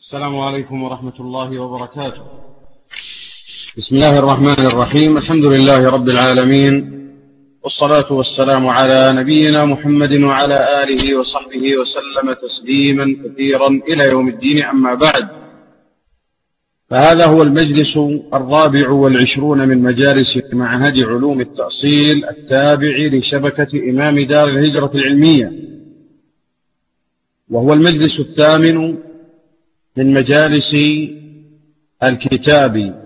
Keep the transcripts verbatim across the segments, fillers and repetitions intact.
السلام عليكم ورحمة الله وبركاته. بسم الله الرحمن الرحيم. الحمد لله رب العالمين، والصلاة والسلام على نبينا محمد وعلى آله وصحبه وسلم تسليما كثيرا إلى يوم الدين. أما بعد، فهذا هو المجلس الرابع والعشرون من مجالس معهد علوم التأصيل التابع لشبكة إمام دار الهجرة العلمية، وهو المجلس الثامن من مجالس الكتاب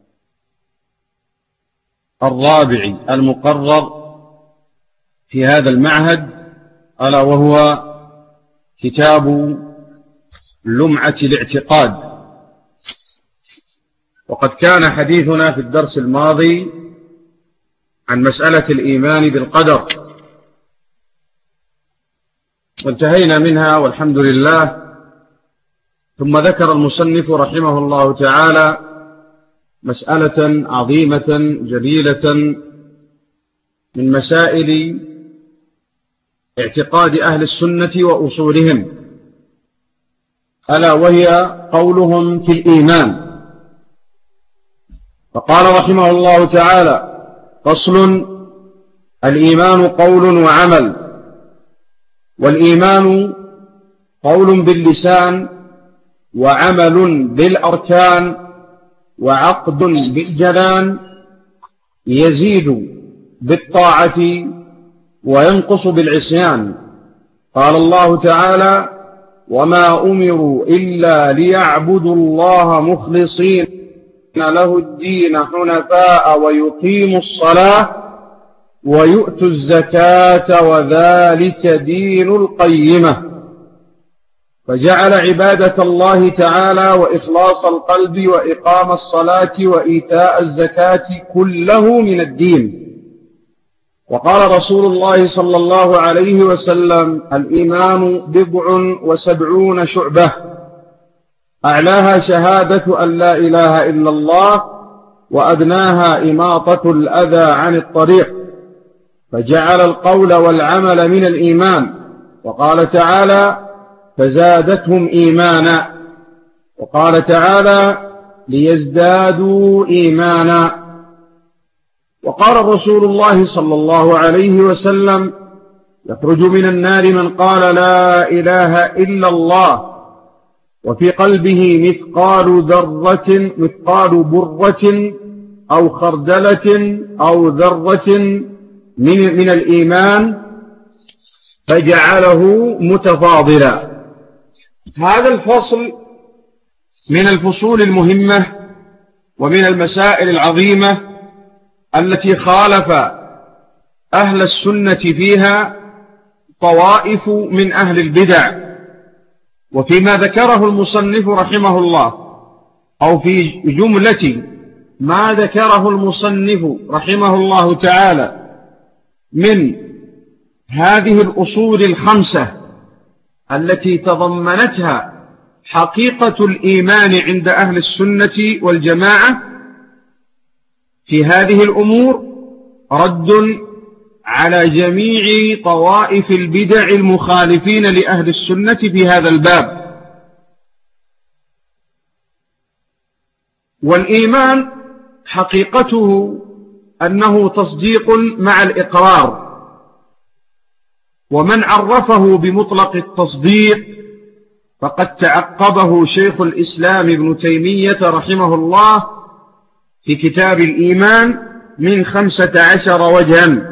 الرابع المقرر في هذا المعهد، ألا وهو كتاب لمعة الاعتقاد. وقد كان حديثنا في الدرس الماضي عن مسألة الإيمان بالقدر، وانتهينا منها والحمد لله. ثم ذكر المصنف رحمه الله تعالى مسألة عظيمة جليلة من مسائل اعتقاد أهل السنة وأصولهم، ألا وهي قولهم في الإيمان. فقال رحمه الله تعالى: فصل: الإيمان قول وعمل. والإيمان قول باللسان، وعمل بالأركان، وعقد بالجنان، يزيد بالطاعة وينقص بالعصيان. قال الله تعالى: وما أمروا إلا ليعبدوا الله مخلصين له الدين حنفاء ويقيموا الصلاة ويؤتوا الزكاة وذلك دين القيمة. فجعل عبادة الله تعالى وإخلاص القلب وإقام الصلاة وإيتاء الزكاة كله من الدين. وقال رسول الله صلى الله عليه وسلم: الإيمان بضع وسبعون شعبة، أعلاها شهادة أن لا إله إلا الله، وأدناها إماطة الأذى عن الطريق. فجعل القول والعمل من الإيمان. وقال تعالى: فزادتهم إيمانا. وقال تعالى: ليزدادوا إيمانا. وقال رسول الله صلى الله عليه وسلم: يخرج من النار من قال لا إله إلا الله وفي قلبه مثقال ذرة مثقال برة أو خردلة أو ذرة من, من الإيمان، فجعله متفاضلا. هذا الفصل من الفصول المهمة ومن المسائل العظيمة التي خالف أهل السنة فيها طوائف من أهل البدع. وفيما ذكره المصنف رحمه الله، أو في جملة ما ذكره المصنف رحمه الله تعالى من هذه الأصول الخمسة التي تضمنتها حقيقة الإيمان عند أهل السنة والجماعة، في هذه الأمور رد على جميع طوائف البدع المخالفين لأهل السنة في هذا الباب. والإيمان حقيقته أنه تصديق مع الإقرار. ومن عرفه بمطلق التصديق فقد تعقبه شيخ الإسلام ابن تيمية رحمه الله في كتاب الإيمان من خمسة عشر وجها.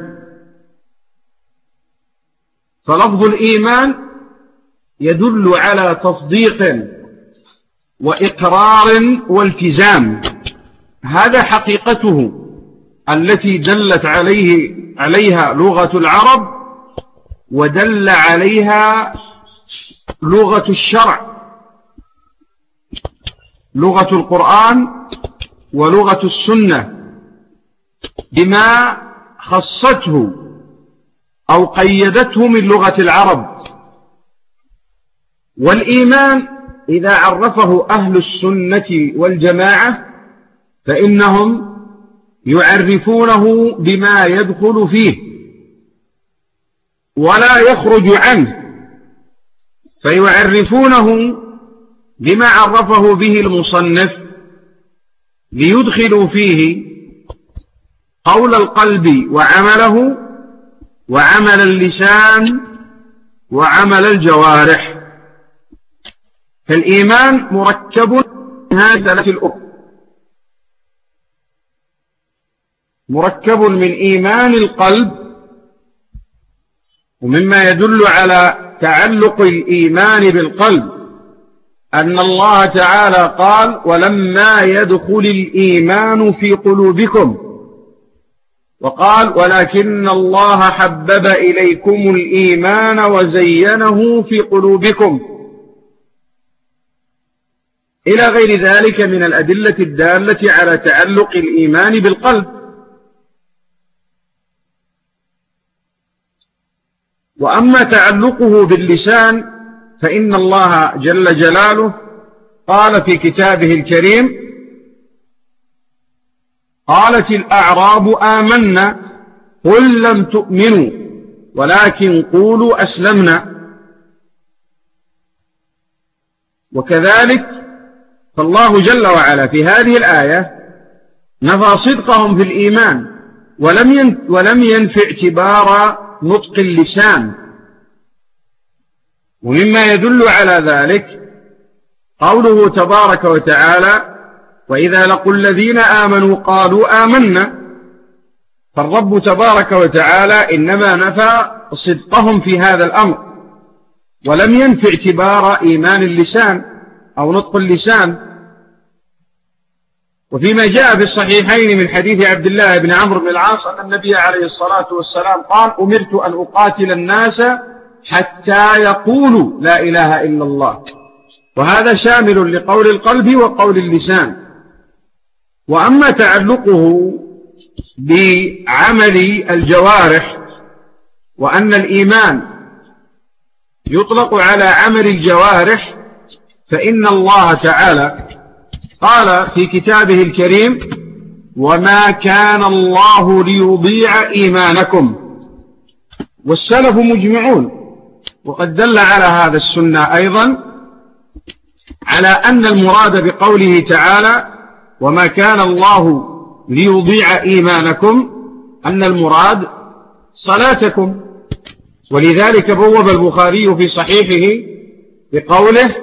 فلفظ الإيمان يدل على تصديق وإقرار والتزام، هذا حقيقته التي دلت عليه عليها لغة العرب، ودل عليها لغة الشرع، لغة القرآن ولغة السنة، بما خصته أو قيدته من لغة العرب. والإيمان إذا عرفه أهل السنة والجماعة فإنهم يعرفونه بما يدخل فيه ولا يخرج عنه، فيعرفونه بما عرفه به المصنف ليدخلوا فيه قول القلب وعمله وعمل اللسان وعمل الجوارح. فالإيمان مركب من هذه الأمور، مركب من إيمان القلب، ومما يدل على تعلق الإيمان بالقلب أن الله تعالى قال ولما يدخل الإيمان في قلوبكم، وقال ولكن الله حبب إليكم الإيمان وزينه في قلوبكم، إلى غير ذلك من الأدلة الدالة على تعلق الإيمان بالقلب. وأما تعلقه باللسان فإن الله جل جلاله قال في كتابه الكريم قالت الأعراب آمنا قل لم تؤمنوا ولكن قولوا أسلمنا. وكذلك فالله جل وعلا في هذه الآية نفى صدقهم في الإيمان ولم ينف اعتبار نطق اللسان. ومما يدل على ذلك قوله تبارك وتعالى وإذا لقوا الذين آمنوا قالوا آمنا، فالرب تبارك وتعالى إنما نفى صدقهم في هذا الأمر ولم ينف اعتبار إيمان اللسان أو نطق اللسان. وفيما جاء في الصحيحين من حديث عبد الله بن عمرو بن العاص أن النبي عليه الصلاة والسلام قال أمرت أن أقاتل الناس حتى يقولوا لا إله إلا الله، وهذا شامل لقول القلب وقول اللسان. وأما تعلقه بعمل الجوارح وأن الإيمان يطلق على عمل الجوارح فإن الله تعالى قال في كتابه الكريم وما كان الله ليضيع إيمانكم. والسلف مجمعون، وقد دل على هذا السنة أيضا على أن المراد بقوله تعالى وما كان الله ليضيع إيمانكم أن المراد صلاتكم. ولذلك بوب البخاري في صحيحه بقوله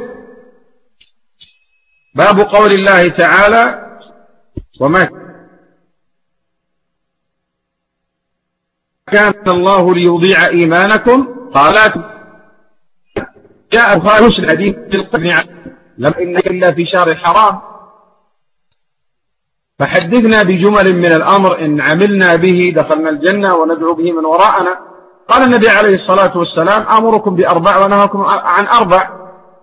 باب قول الله تعالى وما كان الله ليضيع إيمانكم قالت جاء البخاري الحديث في القبن لم إن إلا في شهر الحرام، فحدثنا بجمل من الأمر إن عملنا به دخلنا الجنة وندعو به من وراءنا. قال النبي عليه الصلاة والسلام آمركم بأربع ونهاكم عن أربع.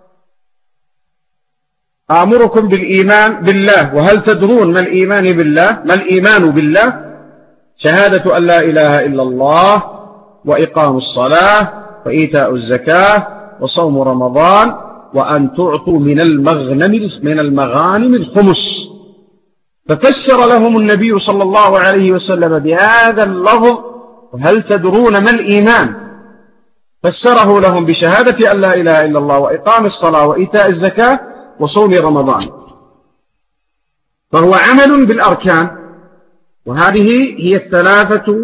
آمركم بالإيمان بالله، وهل تدرون ما الإيمان بالله؟ ما الإيمان بالله؟ شهادة أن لا إله إلا الله وإقام الصلاة وإيتاء الزكاة وصوم رمضان وأن تعطوا من المغنم من المغانم الخمس. ففسر لهم النبي صلى الله عليه وسلم بهذا اللفظ هل تدرون ما الإيمان؟ فسره لهم بشهادة أن لا إله إلا الله وإقام الصلاة وإيتاء الزكاة وصوم رمضان. فهو عمل بالأركان، وهذه هي الثلاثة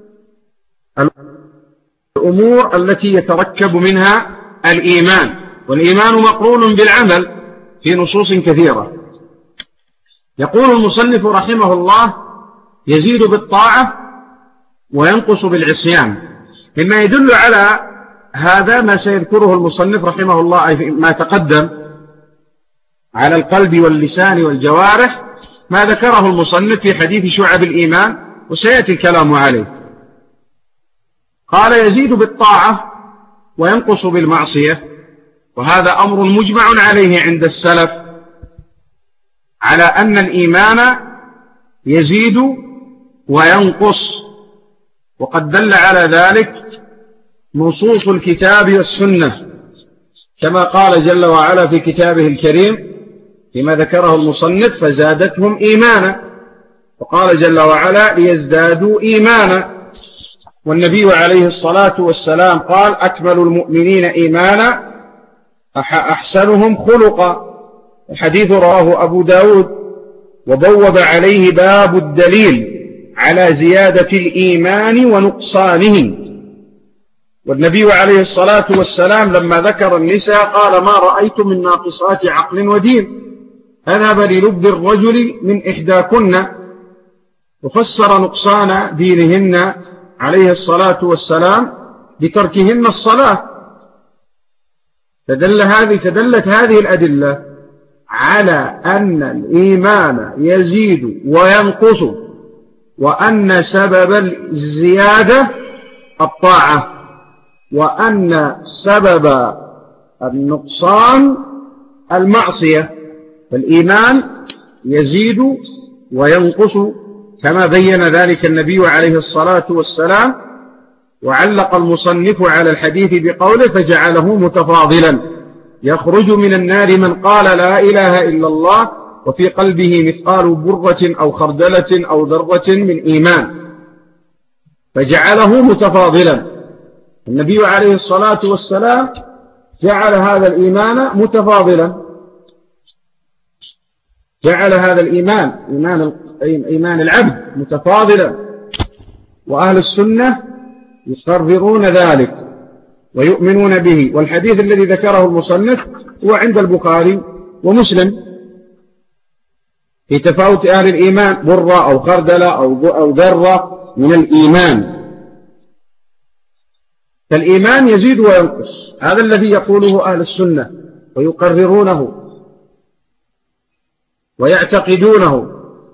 الأمور التي يتركب منها الإيمان، والإيمان مقرون بالعمل في نصوص كثيرة. يقول المصنف رحمه الله يزيد بالطاعة وينقص بالعصيان. مما يدل على هذا ما سيذكره المصنف رحمه الله ما تقدم على القلب واللسان والجوارح، ما ذكره المصنف في حديث شعب الإيمان وسيأتي الكلام عليه. قال يزيد بالطاعة وينقص بالمعصية، وهذا أمر مجمع عليه عند السلف على أن الإيمان يزيد وينقص، وقد دل على ذلك نصوص الكتاب والسنة كما قال جل وعلا في كتابه الكريم فيما ذكره المصنف فزادتهم إيمانا، وقال جل وعلا ليزدادوا إيمانا. والنبي عليه الصلاة والسلام قال أكمل المؤمنين إيمانا أحسنهم خلقا. الحديث رواه أبو داود وبوب عليه باب الدليل على زيادة الإيمان ونقصانه. والنبي عليه الصلاة والسلام لما ذكر النساء قال: ما رأيت من ناقصات عقل ودين أذهب للب الرجل من إحداكن، وفسر نقصان دينهن عليه الصلاة والسلام بتركهن الصلاة. فدل هذه تدلت هذه الأدلة على أن الإيمان يزيد وينقص، وأن سبب الزيادة الطاعة، وأن سبب النقصان المعصية. فالإيمان يزيد وينقص كما بين ذلك النبي عليه الصلاة والسلام. وعلق المصنف على الحديث بقوله: فجعله متفاضلا، يخرج من النار من قال لا إله إلا الله وفي قلبه مثقال برة أو خردلة أو ذرة من إيمان. فجعله متفاضلا. النبي عليه الصلاة والسلام جعل هذا الإيمان متفاضلا، جعل هذا الإيمان إيمان, إيمان العبد متفاضلا. وأهل السنة يقررون ذلك ويؤمنون به. والحديث الذي ذكره المصنف هو عند البخاري ومسلم في تفاوت أهل الإيمان، برة أو خردلة أو ذرة من الإيمان. فالإيمان يزيد وينقص، هذا الذي يقوله أهل السنة ويقررونه ويعتقدونه.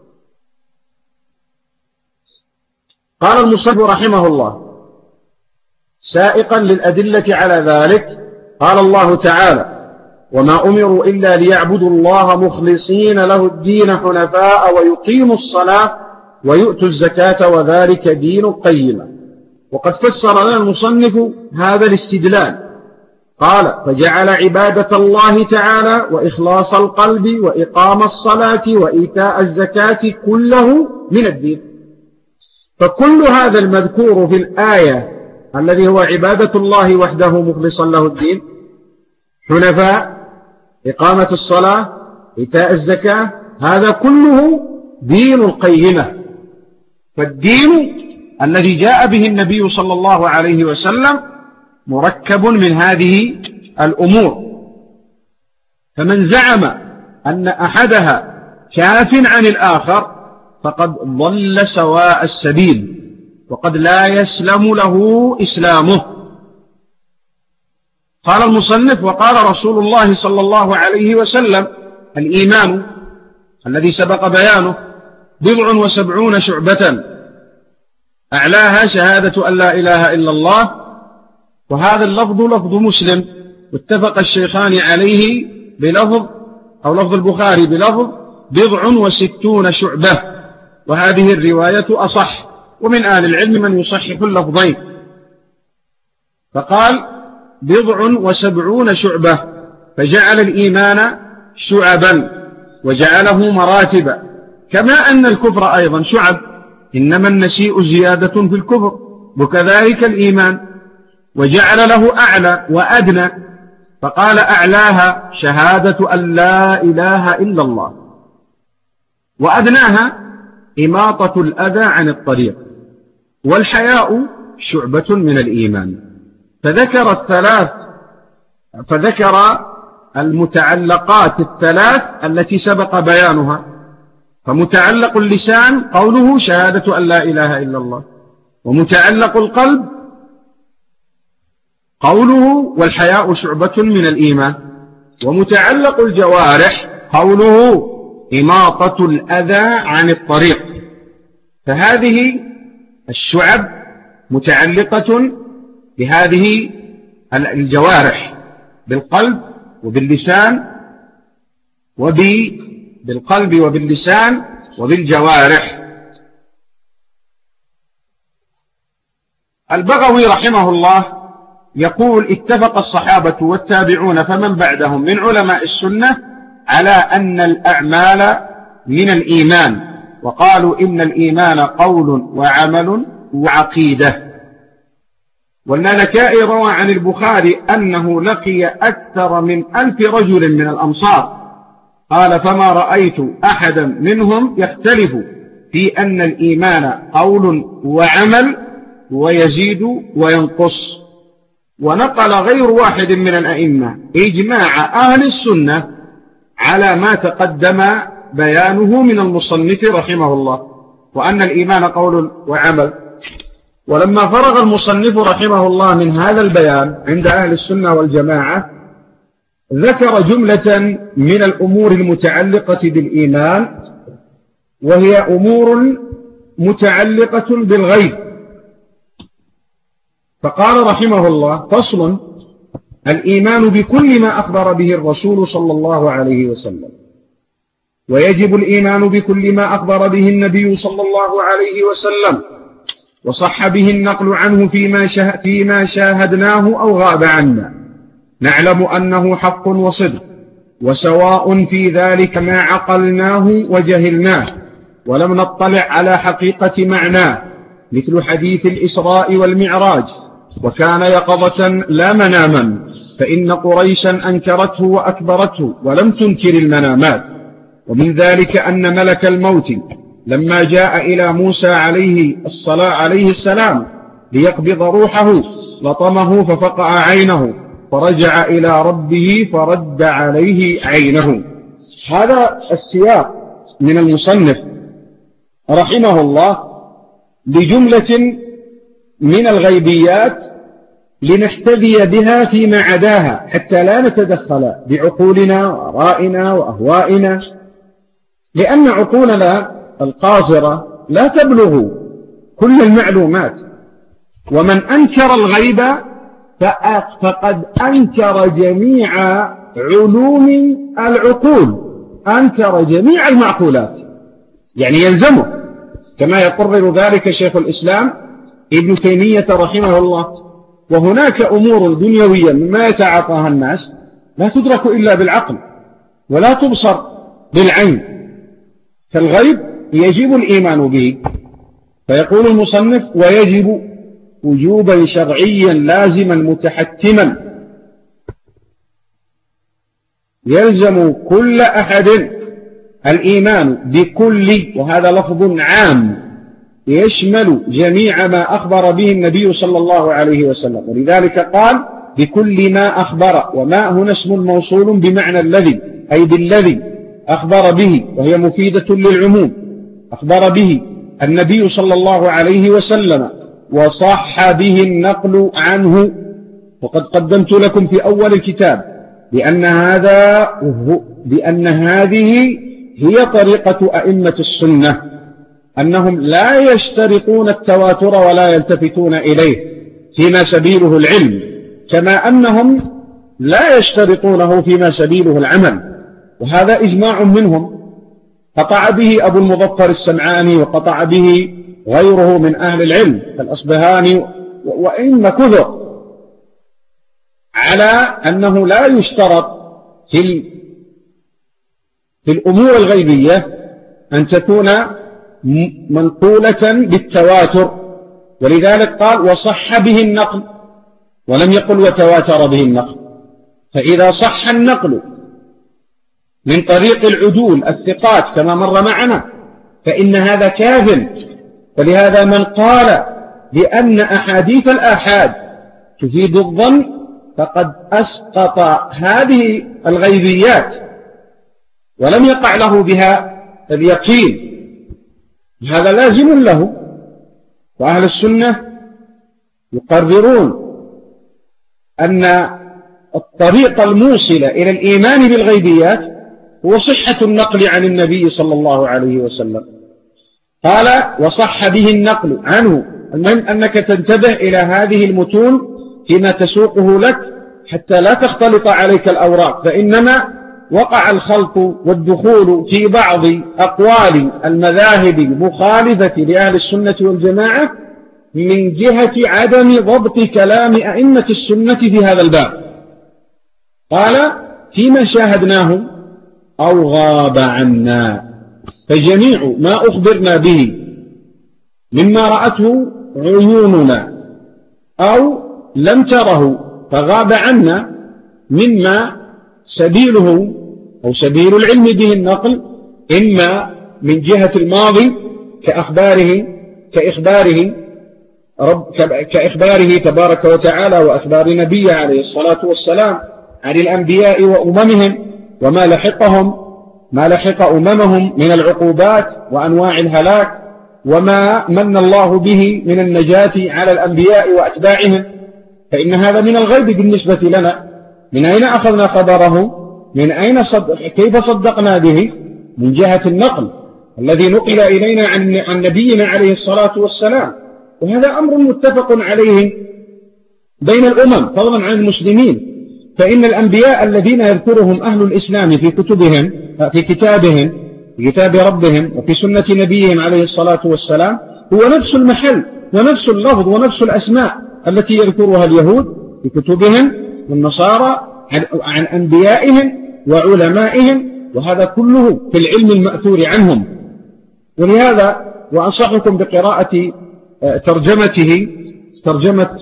قال المصنف رحمه الله سائقا للأدلة على ذلك: قال الله تعالى: وما أمروا إلا ليعبدوا الله مخلصين له الدين حنفاء ويقيموا الصلاة ويؤتوا الزكاة وذلك دين القيمة. وقد فسر لنا المصنف هذا الاستدلال، قال: فجعل عبادة الله تعالى وإخلاص القلب وإقام الصلاة وإيتاء الزكاة كله من الدين. فكل هذا المذكور في الآية الذي هو عبادة الله وحده مخلصا له الدين، حنفاء، إقامة الصلاة، إيتاء الزكاة، هذا كله دين القيمة. فالدين الذي جاء به النبي صلى الله عليه وسلم مركب من هذه الأمور. فمن زعم أن أحدها كاف عن الآخر فقد ضل سواء السبيل، وقد لا يسلم له إسلامه. قال المصنف: وقال رسول الله صلى الله عليه وسلم: الإيمان الذي سبق بيانه بضع وسبعون شعبة، أعلاها شهادة أن لا إله إلا الله. وهذا اللفظ لفظ مسلم، واتفق الشيخان عليه بلفظ أو لفظ البخاري بلفظ بضع وستون شعبة، وهذه الرواية أصح. ومن أهل العلم من يصحح اللفظين، فقال بضع وسبعون شعبة، فجعل الإيمان شعبا وجعله مراتبا، كما أن الكفر أيضا شعب، إنما النسيء زيادة في الكفر، وكذلك الإيمان. وجعل له أعلى وأدنى، فقال أعلاها شهادة أن لا إله إلا الله، وأدناها إماطة الأذى عن الطريق، والحياء شعبة من الإيمان. فذكر الثلاث فذكر المتعلقات الثلاث التي سبق بيانها. فمتعلق اللسان قوله شهادة أن لا إله إلا الله، ومتعلق القلب قوله والحياء شعبة من الإيمان، ومتعلق الجوارح قوله إماطة الأذى عن الطريق. فهذه الشعب متعلقة بهذه الجوارح، بالقلب وباللسان وبالقلب وباللسان وبالجوارح. البغوي رحمه الله يقول: اتفق الصحابة والتابعون فمن بعدهم من علماء السنة على أن الأعمال من الإيمان، وقالوا إن الإيمان قول وعمل وعقيدة. والنانكائي روى عن البخاري أنه لقي أكثر من ألف رجل من الأمصار، قال فما رأيت أحدا منهم يختلف في أن الإيمان قول وعمل ويزيد وينقص. ونقل غير واحد من الأئمة إجماع أهل السنة على ما تقدم بيانه من المصنف رحمه الله، وأن الإيمان قول وعمل. ولما فرغ المصنف رحمه الله من هذا البيان عند أهل السنة والجماعة، ذكر جملة من الأمور المتعلقة بالإيمان، وهي أمور متعلقة بالغيب. فقال رحمه الله: فصل: الإيمان بكل ما أخبر به الرسول صلى الله عليه وسلم، ويجب الإيمان بكل ما أخبر به النبي صلى الله عليه وسلم وصح به النقل عنه فيما, فيما شاهدناه أو غاب عنا، نعلم أنه حق وصدق، وسواء في ذلك ما عقلناه وجهلناه ولم نطلع على حقيقة معناه، مثل حديث الإسراء والمعراج، وكان يقظة لا مناما، فإن قريشا أنكرته وأكبرته ولم تنكر المنامات. ومن ذلك أن ملك الموت لما جاء إلى موسى عليه الصلاة عليه السلام ليقبض روحه لطمه ففقع عينه، فرجع إلى ربه فرد عليه عينه. هذا السياق من المصنف رحمه الله بجملة من الغيبيات لنحتذي بها فيما عداها، حتى لا نتدخل بعقولنا وآرائنا وأهوائنا، لأن عقولنا القاصرة لا تبلغ كل المعلومات. ومن أنكر الغيب فقد أنكر جميع علوم العقول، أنكر جميع المعقولات، يعني يلزمه، كما يقرر ذلك شيخ الإسلام ابن تيمية رحمه الله. وهناك أمور دنيوية مما يتعاطاها الناس لا تدرك إلا بالعقل ولا تبصر بالعين، فالغيب يجب الإيمان به. فيقول المصنف: ويجب وجوبا شرعيا لازما متحتما، يلزم كل أحد الإيمان بكل، وهذا لفظ عام يشمل جميع ما أخبر به النبي صلى الله عليه وسلم، ولذلك قال بكل ما أخبر، وما هنا اسم موصول بمعنى الذي، أي بالذي أخبر به، وهي مفيدة للعموم. أخبر به النبي صلى الله عليه وسلم وصح به النقل عنه. وقد قدمت لكم في أول الكتاب بأن هذا بأن هذه هي طريقة أئمة السنة، أنهم لا يشترطون التواتر ولا يلتفتون إليه فيما سبيله العلم، كما أنهم لا يشترطونه فيما سبيله العمل. وهذا إجماع منهم قطع به أبو المظفر السمعاني، وقطع به غيره من أهل العلم كالأصبهاني وإن كثر، على أنه لا يشترط في في الأمور الغيبية أن تكون منقولة بالتواتر. ولذلك قال وصح به النقل، ولم يقل وتواتر به النقل. فإذا صح النقل من طريق العدول الثقات كما مر معنا فإن هذا كاذب. ولهذا من قال بأن أحاديث الآحاد تفيد الظن فقد أسقط هذه الغيبيات ولم يقع له بها اليقين، هذا لازم له. وأهل السنة يقررون أن الطريق الموصل إلى الإيمان بالغيبيات هو صحة النقل عن النبي صلى الله عليه وسلم. قال وصح به النقل عنه. المهم أنك تنتبه إلى هذه المتون فيما تسوقه لك حتى لا تختلط عليك الأوراق، فإنما وقع الخلط والدخول في بعض أقوال المذاهب المخالفة لأهل السنة والجماعة من جهة عدم ضبط كلام أئمة السنة في هذا الباب. قال فيما شاهدناه أو غاب عنا، فجميع ما أخبرنا به مما رأته عيوننا أو لم تره فغاب عنا مما سبيله أو سبيل العلم به النقل إما من جهة الماضي كأخباره كإخباره رب كإخباره تبارك وتعالى وأخبار نبيه عليه الصلاة والسلام عن الأنبياء وأممهم وما لحقهم ما لحق أممهم من العقوبات وأنواع الهلاك وما من الله به من النجاة على الأنبياء وأتباعهم، فإن هذا من الغيب بالنسبة لنا. من أين أخذنا خبره؟ من أين صدق كيف صدقنا به؟ من جهة النقل الذي نقل إلينا عن, عن نبينا عليه الصلاة والسلام، وهذا أمر متفق عليه بين الأمم فضلا عن المسلمين. فإن الأنبياء الذين يذكرهم أهل الإسلام في كتبهم في كتابهم في كتاب ربهم وفي سنة نبيهم عليه الصلاة والسلام هو نفس المحل ونفس اللفظ ونفس الأسماء التي يذكرها اليهود في كتبهم والنصارى عن, عن أنبيائهم وعلمائهم، وهذا كله في العلم المأثور عنهم. ولهذا وأنصحكم بقراءة ترجمته ترجمة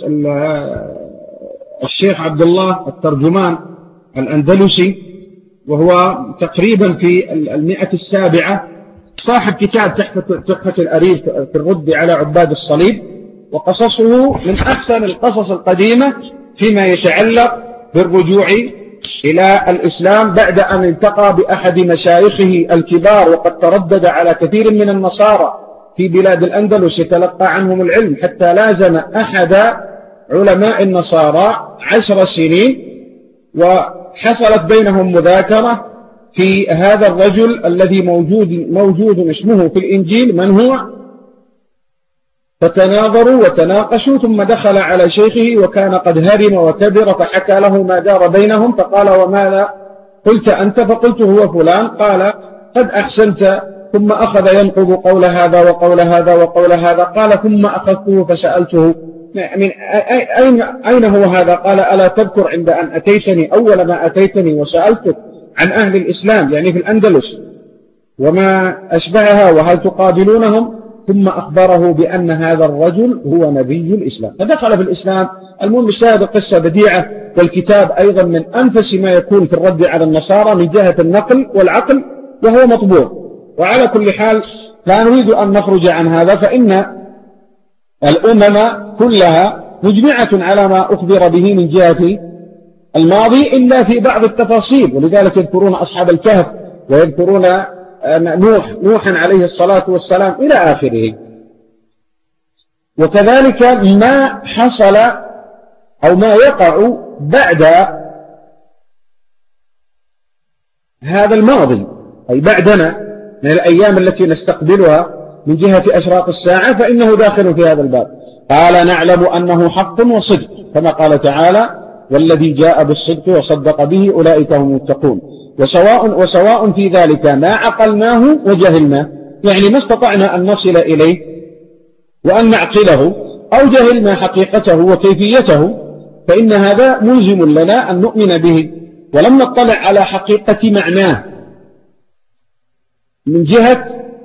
الشيخ عبد الله الترجمان الأندلسي، وهو تقريبا في المئة السابعة، صاحب كتاب تحفة الأريف في الرد على عباد الصليب، وقصصه من أحسن القصص القديمة فيما يتعلق بالرجوع إلى الإسلام بعد أن التقى بأحد مشايخه الكبار، وقد تردد على كثير من النصارى في بلاد الأندلس يتلقى عنهم العلم، حتى لازم أحد علماء النصارى عشر سنين، وحصلت بينهم مذاكرة في هذا الرجل الذي موجود, موجود اسمه في الإنجيل من هو، فتناظروا وتناقشوا، ثم دخل على شيخه وكان قد هرم وكبر فحكى له ما دار بينهم، فقال وماذا قلت أنت؟ فقلت هو فلان. قال قد أحسنت. ثم أخذ ينقض قول هذا وقول هذا وقول هذا. قال ثم أخذته فسألته من أين, أين هو هذا؟ قال ألا تذكر عند أن أتيتني أول ما أتيتني وسألتك عن أهل الإسلام يعني في الأندلس وما أشبهها وهل تقابلونهم؟ ثم أخبره بأن هذا الرجل هو نبي الإسلام، فدخل في الإسلام. المهم الشاهد القصة بديعة، والكتاب أيضا من أنفس ما يكون في الرد على النصارى من جهة النقل والعقل، وهو مطبوع. وعلى كل حال لا نريد أن نخرج عن هذا، فإن الأمم كلها مجمعة على ما أخبر به من جهة الماضي إلا في بعض التفاصيل، ولذلك يذكرون أصحاب الكهف ويذكرون نوح نوحا عليه الصلاة والسلام إلى آخره. وكذلك ما حصل أو ما يقع بعد هذا الماضي أي بعدنا من الأيام التي نستقبلها من جهة أشراط الساعة، فإنه داخل في هذا الباب. قال نعلم أنه حق وصدق، كما قال تعالى والذي جاء بالصدق وصدق به أولئك هم المتقون. وسواء, وسواء في ذلك ما عقلناه وجهلناه، يعني ما استطعنا أن نصل إليه وأن نعقله أو جهلنا حقيقته وكيفيته، فإن هذا ملزم لنا أن نؤمن به ولم نطلع على حقيقة معناه من جهة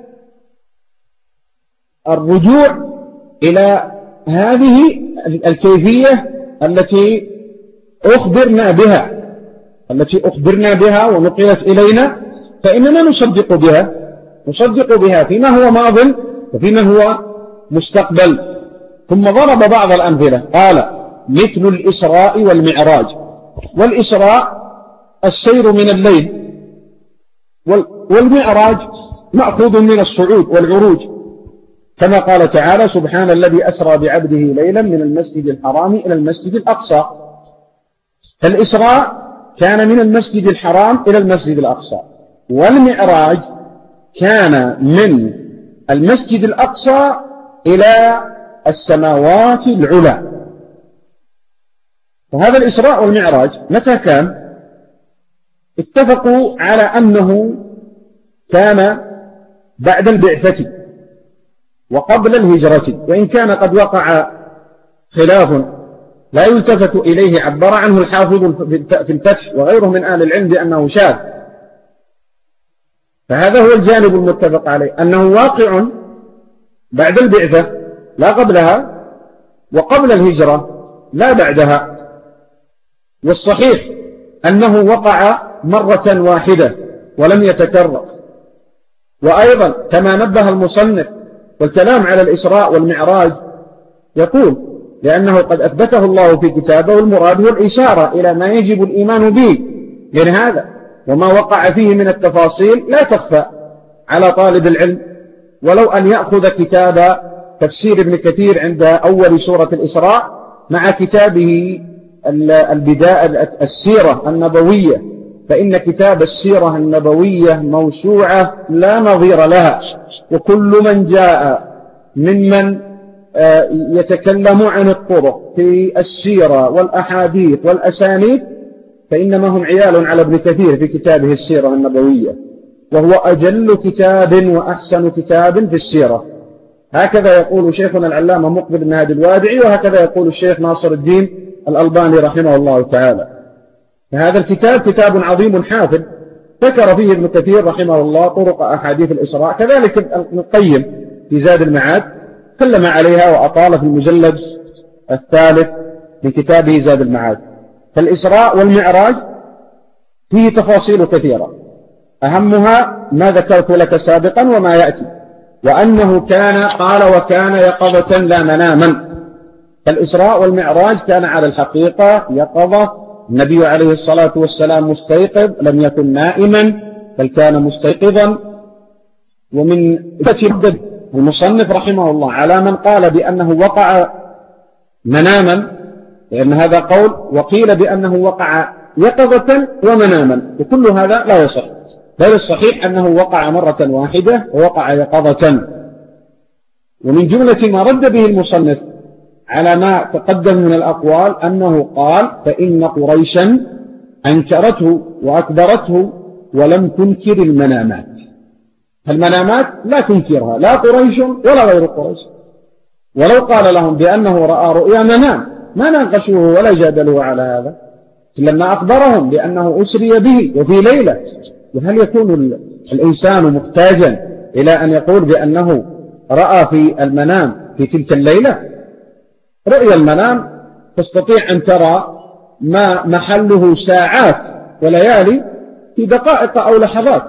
الرجوع إلى هذه الكيفية التي أخبرنا بها التي أخبرنا بها ونقلت إلينا، فإننا نصدق بها نصدق بها فيما هو ماض وفيما هو مستقبل. ثم ضرب بعض الأمثلة قال مثل الإسراء والمعراج. والإسراء السير من الليل، والمعراج مأخوذ من الصعود والعروج، كما قال تعالى سبحان الذي أسرى بعبده ليلا من المسجد الحرام إلى المسجد الأقصى. فالإسراء كان من المسجد الحرام إلى المسجد الأقصى، والمعراج كان من المسجد الأقصى إلى السماوات العلى. وهذا الإسراء والمعراج متى كان؟ اتفقوا على أنه كان بعد البعثة وقبل الهجرة، وإن كان قد وقع خلاف لا يلتفت إليه عبر عنه الحافظ في الفتح وغيره من أهل العلم بأنه شاذ. فهذا هو الجانب المتفق عليه، أنه واقع بعد البعثة لا قبلها، وقبل الهجرة لا بعدها. والصحيح أنه وقع مرة واحدة ولم يتكرر. وأيضا كما نبه المصنف والكلام على الإسراء والمعراج يقول لأنه قد أثبته الله في كتابه، والمراد هو الإشارة إلى ما يجب الإيمان به من هذا، وما وقع فيه من التفاصيل لا تخفى على طالب العلم، ولو أن يأخذ كتاب تفسير ابن كثير عند أول سورة الإسراء مع كتابه البداية السيرة النبوية، فإن كتاب السيرة النبوية موسوعة لا نظير لها، وكل من جاء ممن يتكلم عن الطرق في السيرة والأحاديث والأسانيد فإنما هم عيال على ابن كثير في كتابه السيرة النبوية، وهو أجل كتاب وأحسن كتاب في السيرة. هكذا يقول شيخنا العلامة مقبل بن هادي الوادعي، وهكذا يقول الشيخ ناصر الدين الألباني رحمه الله تعالى. فهذا الكتاب كتاب عظيم حافل ذكر فيه ابن كثير رحمه الله طرق أحاديث الإسراء، كذلك ابن القيم في زاد المعاد تكلم عليها وأطال في المجلد الثالث من كتابه زاد المعاد. فالإسراء والمعراج فيه تفاصيل كثيرة، أهمها ما ذكرت لك سابقا وما يأتي، وأنه كان قال وكان يقظة لا مناما. فالإسراء والمعراج كان على الحقيقة يقظة، النبي عليه الصلاة والسلام مستيقظ لم يكن نائما بل كان مستيقظا. ومن فتردد المصنف رحمه الله على من قال بأنه وقع مناما، لأن هذا قول، وقيل بأنه وقع يقظة ومناما، وكل هذا لا يصح، بل الصحيح أنه وقع مرة واحدة ووقع يقظة. ومن جملة ما رد به المصنف على ما تقدم من الأقوال أنه قال فإن قريشا أنكرته وأكبرته ولم تنكر المنامات. المنامات لا تنكرها لا قريش ولا غير قريش، ولو قال لهم بأنه رأى رؤيا منام ما ناقشوه ولا جادلوا على هذا، لما أخبرهم بأنه أسري به وفي ليلة. وهل يكون الإنسان محتاجا إلى أن يقول بأنه رأى في المنام في تلك الليلة؟ رؤيا المنام تستطيع أن ترى ما محله ساعات وليالي في دقائق أو لحظات.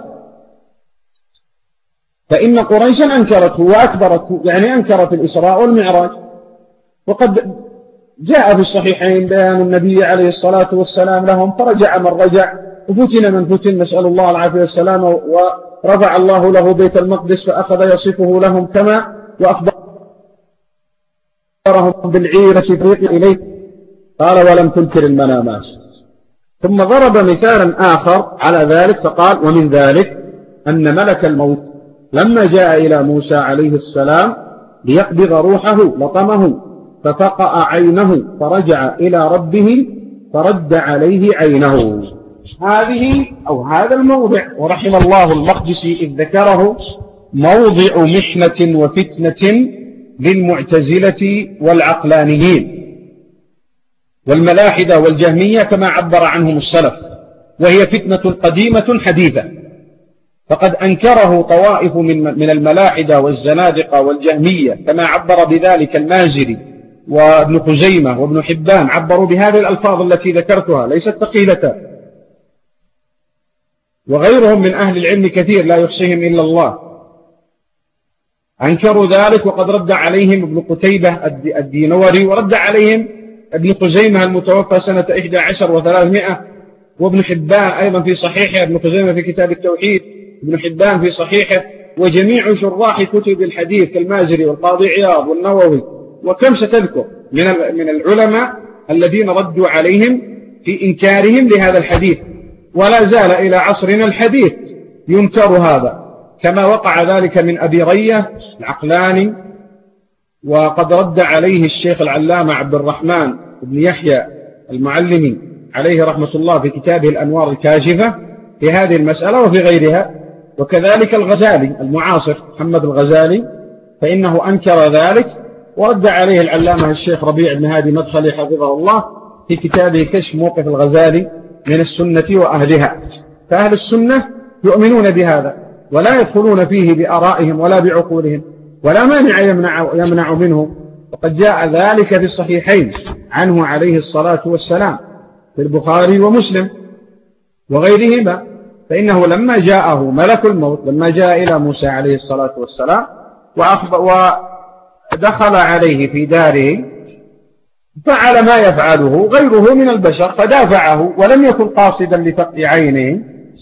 فإن قريشا أنكرته وأكبرته، يعني أنكرت الإسراء والمعراج. وقد جاء في الصحيحين بيان النبي عليه الصلاة والسلام لهم فرجع من رجع وفتن من فتن، نسأل الله العافية والسلامة، ورفع الله له بيت المقدس فأخذ يصفه لهم كما وأخبرهم بالعيرة طريق إليه، قال ولم تنكر المنامات. ثم ضرب مثالا آخر على ذلك فقال ومن ذلك أن ملك الموت لما جاء إلى موسى عليه السلام ليقبض روحه لطمه ففقأ عينه فرجع إلى ربه فرد عليه عينه. هذه أو هذا الموضع، ورحم الله المقدسي إذ ذكره، موضع محنة وفتنة للمعتزلة والعقلانيين والملاحدة والجهمية كما عبر عنهم السلف، وهي فتنة قديمة حديثة. فقد أنكره طوائف من من الملاحدة والزنادقة والجهمية كما عبر بذلك المازري وابن خزيمة وابن حبان، عبروا بهذه الألفاظ التي ذكرتها ليست ثقيلة، وغيرهم من أهل العلم كثير لا يحصيهم إلا الله أنكروا ذلك. وقد رد عليهم ابن قتيبة الدينوري، ورد عليهم ابن خزيمة المتوفى سنة إحدى عشر وثلاثمائة، وابن حبان أيضا في صحيحه، ابن خزيمة في كتاب التوحيد، ابن حبان في صحيحه، وجميع شراح كتب الحديث كالمازري والقاضي عياض والنووي، وكم ستذكر من من العلماء الذين ردوا عليهم في إنكارهم لهذا الحديث. ولا زال إلى عصرنا الحديث ينكر هذا، كما وقع ذلك من أبي رية العقلاني، وقد رد عليه الشيخ العلامة عبد الرحمن بن يحيى المعلمي عليه رحمة الله في كتابه الأنوار الكاشفة في هذه المسألة وفي غيرها. وكذلك الغزالي المعاصر محمد الغزالي فإنه أنكر ذلك، ورد عليه العلامة الشيخ ربيع بن هادي مدخلي حفظه الله في كتابه كشف موقف الغزالي من السنة وأهلها. فأهل السنة يؤمنون بهذا ولا يدخلون فيه بآرائهم ولا بعقولهم، ولا مانع يمنع, يمنع منه. وقد جاء ذلك في الصحيحين عنه عليه الصلاة والسلام في البخاري ومسلم. وغيرهما. فإنه لما جاءه ملك الموت، لما جاء إلى موسى عليه الصلاة والسلام ودخل عليه في داره، فعل ما يفعله غيره من البشر، فدافعه ولم يكن قاصدا لفقع عينه،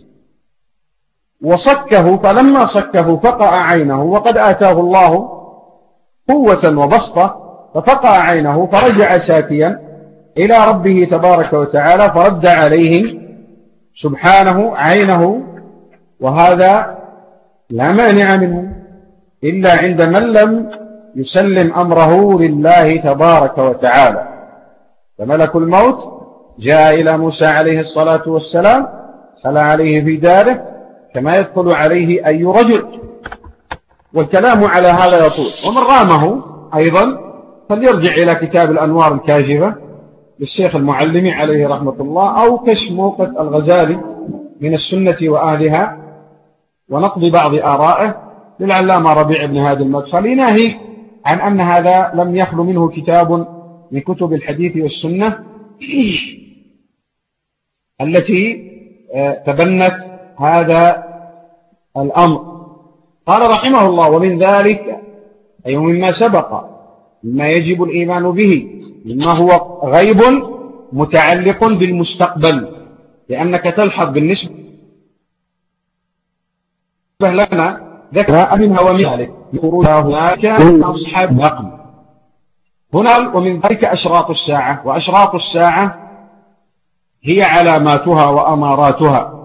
وصكه، فلما صكه فقع عينه، وقد آتاه الله قوة وبسطة، ففقع عينه، فرجع شاكيا إلى ربه تبارك وتعالى، فرد عليه سبحانه عينه. وهذا لا مانع منه إلا عند من لم يسلم أمره لله تبارك وتعالى. فملك الموت جاء إلى موسى عليه الصلاة والسلام، خلى عليه في داره كما يدخل عليه أي رجل، والكلام على هذا يطول. ومن رامه أيضا فليرجع إلى كتاب الأنوار الكاشفة للشيخ المعلمي عليه رحمة الله، أو كشف موقف الغزالي من السنة وأهلها، ونقض بعض آرائه للعلامة ربيع بن هادي المدخلي، ناهيك عن أن هذا لم يخل منه كتاب من كتب الحديث والسنة التي تبنت هذا الأمر. قال رحمه الله: ومن ذلك أي مما سبق مما يجب الإيمان به مما هو غيب متعلق بالمستقبل، لأنك تلحظ بالنسبة لنا ذكر منها ومن ذلك خروجها هناك من أصحاب النقل هنا. ومن ذلك أشراط الساعة، وأشراط الساعة هي علاماتها وأماراتها.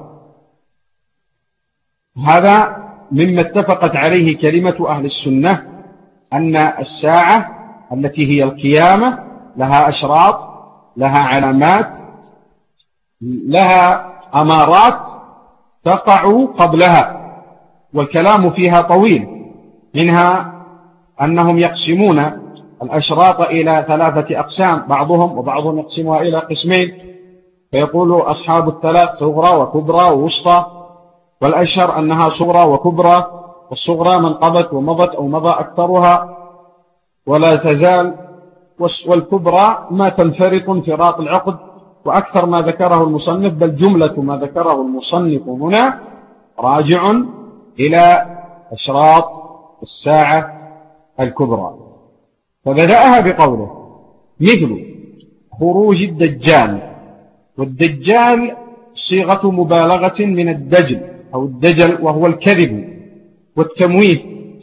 هذا مما اتفقت عليه كلمة أهل السنة، أن الساعة التي هي القيامة لها أشراط، لها علامات، لها أمارات تقع قبلها، والكلام فيها طويل. منها أنهم يقسمون الأشراط إلى ثلاثة أقسام، بعضهم وبعضهم يقسمها إلى قسمين، فيقول أصحاب الثلاث صغرى وكبرى ووسطى، والأشهر أنها صغرى وكبرى، والصغرى من قضت ومضت أو مضى أكثرها ولا تزال، والكبرى ما تنفرط انفراط العقد. وأكثر ما ذكره المصنف، بل جملة ما ذكره المصنف هنا راجع إلى أشراط الساعة الكبرى. فبدأها بقوله: مثل خروج الدجال. والدجال صيغة مبالغة من الدجل أو الدجل، وهو الكذب والتمويه.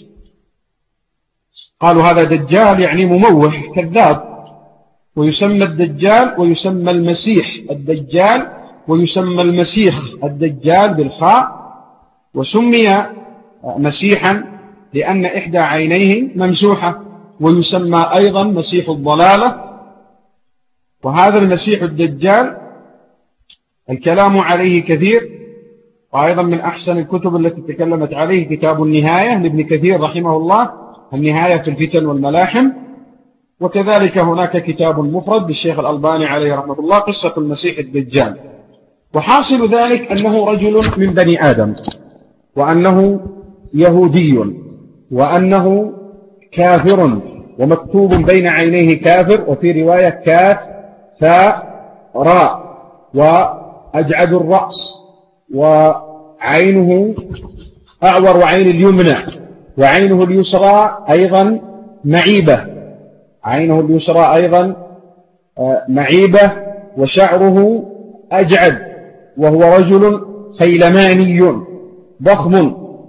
قالوا هذا دجال يعني مموه كذاب، ويسمى الدجال ويسمى المسيح الدجال ويسمى المسيح الدجال بالخاء، وسمي مسيحا لأن إحدى عينيه ممسوحة، ويسمى أيضا مسيح الضلالة. وهذا المسيح الدجال الكلام عليه كثير، وأيضا من أحسن الكتب التي تكلمت عليه كتاب النهاية لابن كثير رحمه الله، النهاية في الفتن والملاحم. وكذلك هناك كتاب مفرد للشيخ الألباني عليه رحمة الله، قصة المسيح الدجال. وحاصل ذلك أنه رجل من بني آدم، وأنه يهودي، وأنه كافر، ومكتوب بين عينيه كافر، وفي رواية كاف فاء راء، وأجعد الرأس، وعينه أعور وعين اليمنى، وعينه اليسرى أيضا معيبة، عينه اليسرى أيضا معيبة، وشعره أجعد، وهو رجل خيلماني ضخم،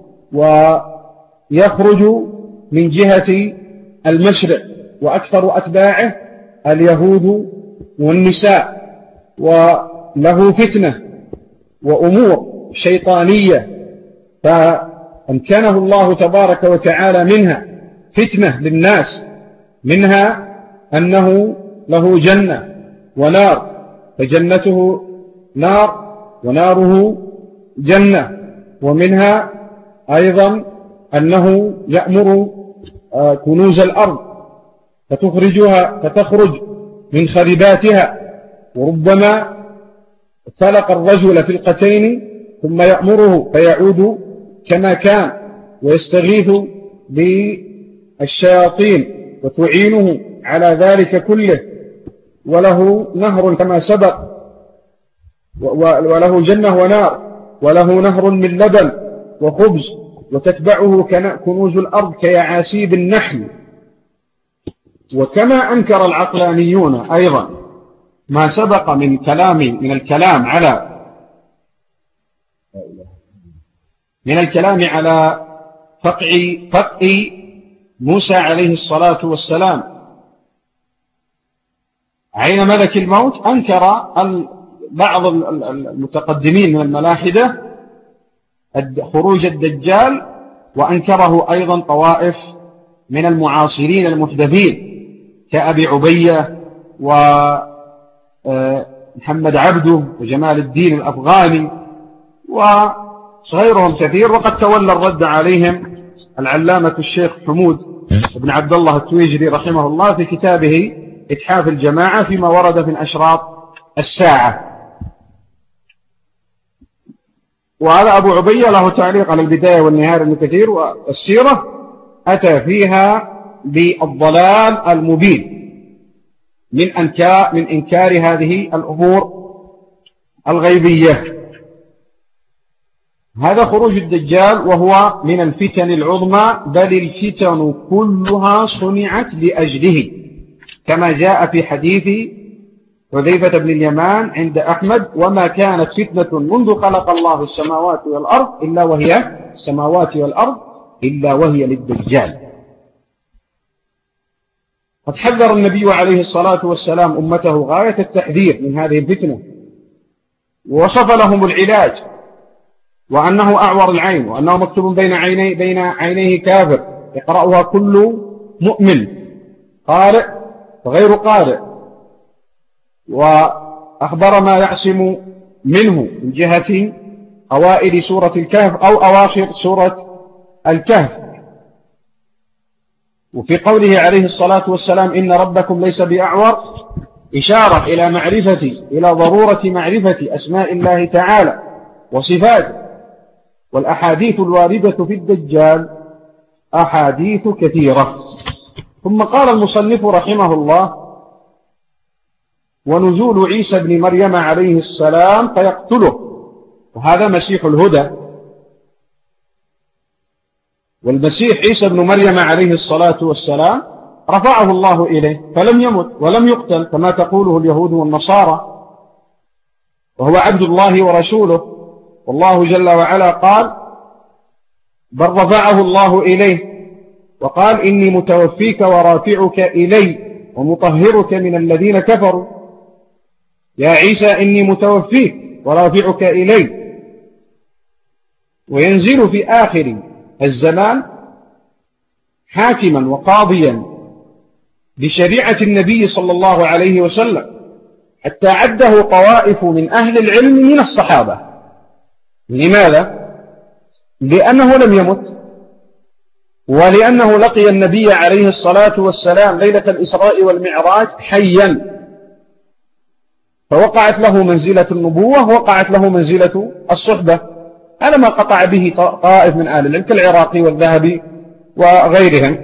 ويخرج من جهة المشرق، وأكثر أتباعه اليهود والنساء، وله فتنة وأمور شيطانية، فأمكنه الله تبارك وتعالى منها فتنة للناس، منها أنه له جنة ونار، فجنته نار وناره جنة، ومنها أيضا أنه يأمر كنوز الأرض فتخرجها فتخرج من خرباتها، وربما فلق الرجل في القتين ثم يأمره فيعود كما كان، ويستغيث بالشياطين وتعينه على ذلك كله، وله نهر كما سبق وله جنة ونار، وله نهر من لبن وخبز، وتتبعه كنوز الأرض كيعاسيب النحل. وكما أنكر العقلانيون أيضا ما سبق من كلام من الكلام على من الكلام على فقع فقع موسى عليه الصلاة والسلام عين ملك الموت، أنكر بعض المتقدمين من الملاحدة خروج الدجال، وأنكره أيضا طوائف من المعاصرين المحدثين كأبي عبية ومحمد عبده وجمال الدين الأفغاني وغيرهم كثير. وقد تولى الرد عليهم العلامة الشيخ حمود بن عبد الله التويجري رحمه الله في كتابه إتحاف الجماعة فيما ورد من أشراط الساعة. وهذا أبو عبية له تعليق على البداية والنهاية ابن كثير، والسيرة أتى فيها بالضلال المبين من أنكار, من إنكار هذه الأمور الغيبية. هذا خروج الدجال وهو من الفتن العظمى، بل الفتن كلها صنعت لأجله، كما جاء في حديث حذيفة بن اليمان عند أحمد: وما كانت فتنة منذ خلق الله السماوات والأرض إلا وهي السماوات والأرض إلا وهي للدجال. قد حذر النبي عليه الصلاة والسلام أمته غاية التحذير من هذه الفتنة، ووصف لهم العلاج، وأنه أعور العين، وأنه مكتوب بين عيني بين عينيه كافر يقرأها كل مؤمن قارئ وغير قارئ، وأخبر ما يعصم منه من جهة أوائل سورة الكهف أو أواخر سورة الكهف. وفي قوله عليه الصلاة والسلام: إن ربكم ليس بأعور، إشارة إلى معرفة إلى ضرورة معرفة أسماء الله تعالى وصفاته. والأحاديث الواردة في الدجال أحاديث كثيرة. ثم قال المصنف رحمه الله: ونزول عيسى بن مريم عليه السلام فيقتله، وهذا مسيح الهدى. والمسيح عيسى بن مريم عليه الصلاة والسلام رفعه الله إليه فلم يمت ولم يقتل كما تقوله اليهود والنصارى، وهو عبد الله ورسوله. والله جل وعلا قال: بل رفعه الله إليه، وقال: إني متوفيك ورافعك إلي ومطهرك من الذين كفروا. يا عيسى إني متوفيك ورافعك إلي. وينزل في آخر الزمان حاكما وقاضيا بشريعة النبي صلى الله عليه وسلم، حتى عده طوائف من أهل العلم من الصحابة. لماذا؟ لأنه لم يمت، ولأنه لقي النبي عليه الصلاة والسلام ليلة الإسراء والمعراج حيا، فوقعت له منزلة النبوة، وقعت له منزلة الصحبة. هذا ما قطع به طائف من أهل العلم كالعراقي والذهبي وغيرهم.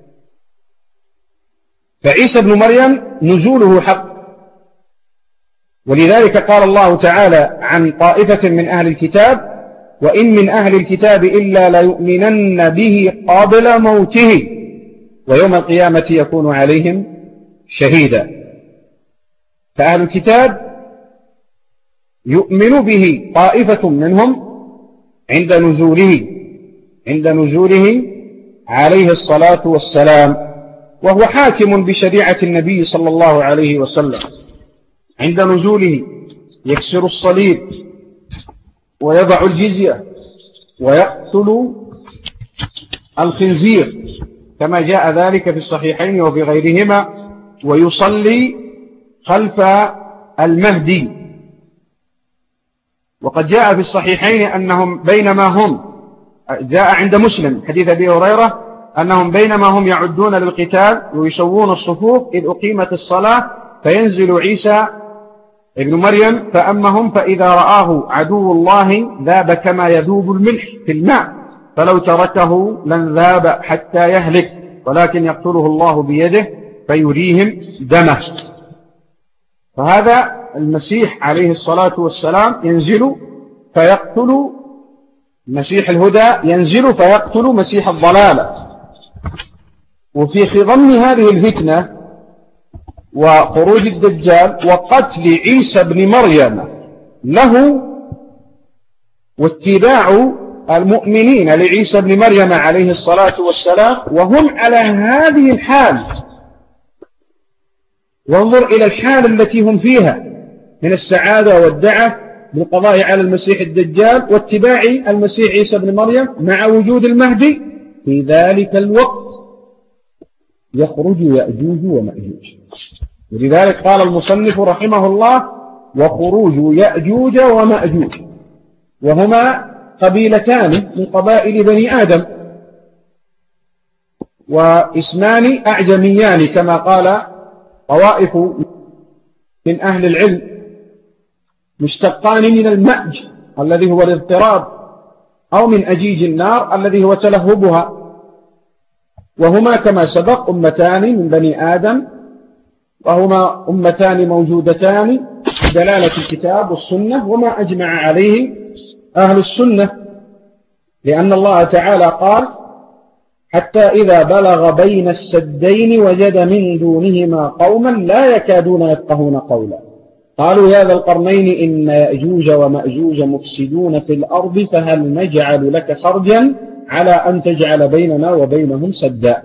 فعيسى بن مريم نزوله حق، ولذلك قال الله تعالى عن طائفة من أهل الكتاب: وإن من أهل الكتاب إلا ليؤمنن به قبل موته ويوم القيامة يكون عليهم شهيدا. فأهل الكتاب يؤمن به طائفة منهم عند نزوله عند نزوله عليه الصلاة والسلام، وهو حاكم بشريعة النبي صلى الله عليه وسلم. عند نزوله يكسر الصليب ويضع الجزية ويقتل الخنزير كما جاء ذلك في الصحيحين وفي غيرهما، ويصلي خلف المهدي. وقد جاء في الصحيحين أنهم بينما هم جاء عند مسلم حديث أبي هريرة أنهم بينما هم يعدون للقتال ويسوون الصفوف إذ أقيمت الصلاة فينزل عيسى ابن مريم فأمهم، فإذا رآه عدو الله ذاب كما يذوب الملح في الماء، فلو تركه لن ذاب حتى يهلك، ولكن يقتله الله بيده فيريهم دمه. فهذا المسيح عليه الصلاة والسلام ينزل فيقتل مسيح الهدى، ينزل فيقتل مسيح الضلالة. وفي خضم هذه الفتنة وخروج الدجال وقتل عيسى بن مريم له واتباع المؤمنين لعيسى بن مريم عليه الصلاة والسلام وهم على هذه الحال. وانظر إلى الحال التي هم فيها من السعادة والدعة بالقضاء على المسيح الدجال واتباع المسيح عيسى بن مريم مع وجود المهدي. في ذلك الوقت يخرج يأجوج ومأجوج. ولذلك قال المصنف رحمه الله: وخروج يأجوج ومأجوج، وهما قبيلتان من قبائل بني آدم، واسمان أعجميان كما قال طوائف من أهل العلم، مشتقان من المأج الذي هو الاضطراب، أو من أجيج النار الذي هو تلهبها، وهما كما سبق أمتان من بني آدم، وهما أمتان موجودتان بدلالة الكتاب والسنة وما أجمع عليه أهل السنة، لأن الله تعالى قال: حتى إذا بلغ بين السدين وجد من دونهما قوما لا يكادون يفقهون قولا قالوا يا ذا القرنين إن يأجوج ومأجوج مفسدون في الأرض فهل نجعل لك خرجا على أن تجعل بيننا وبينهم سدا.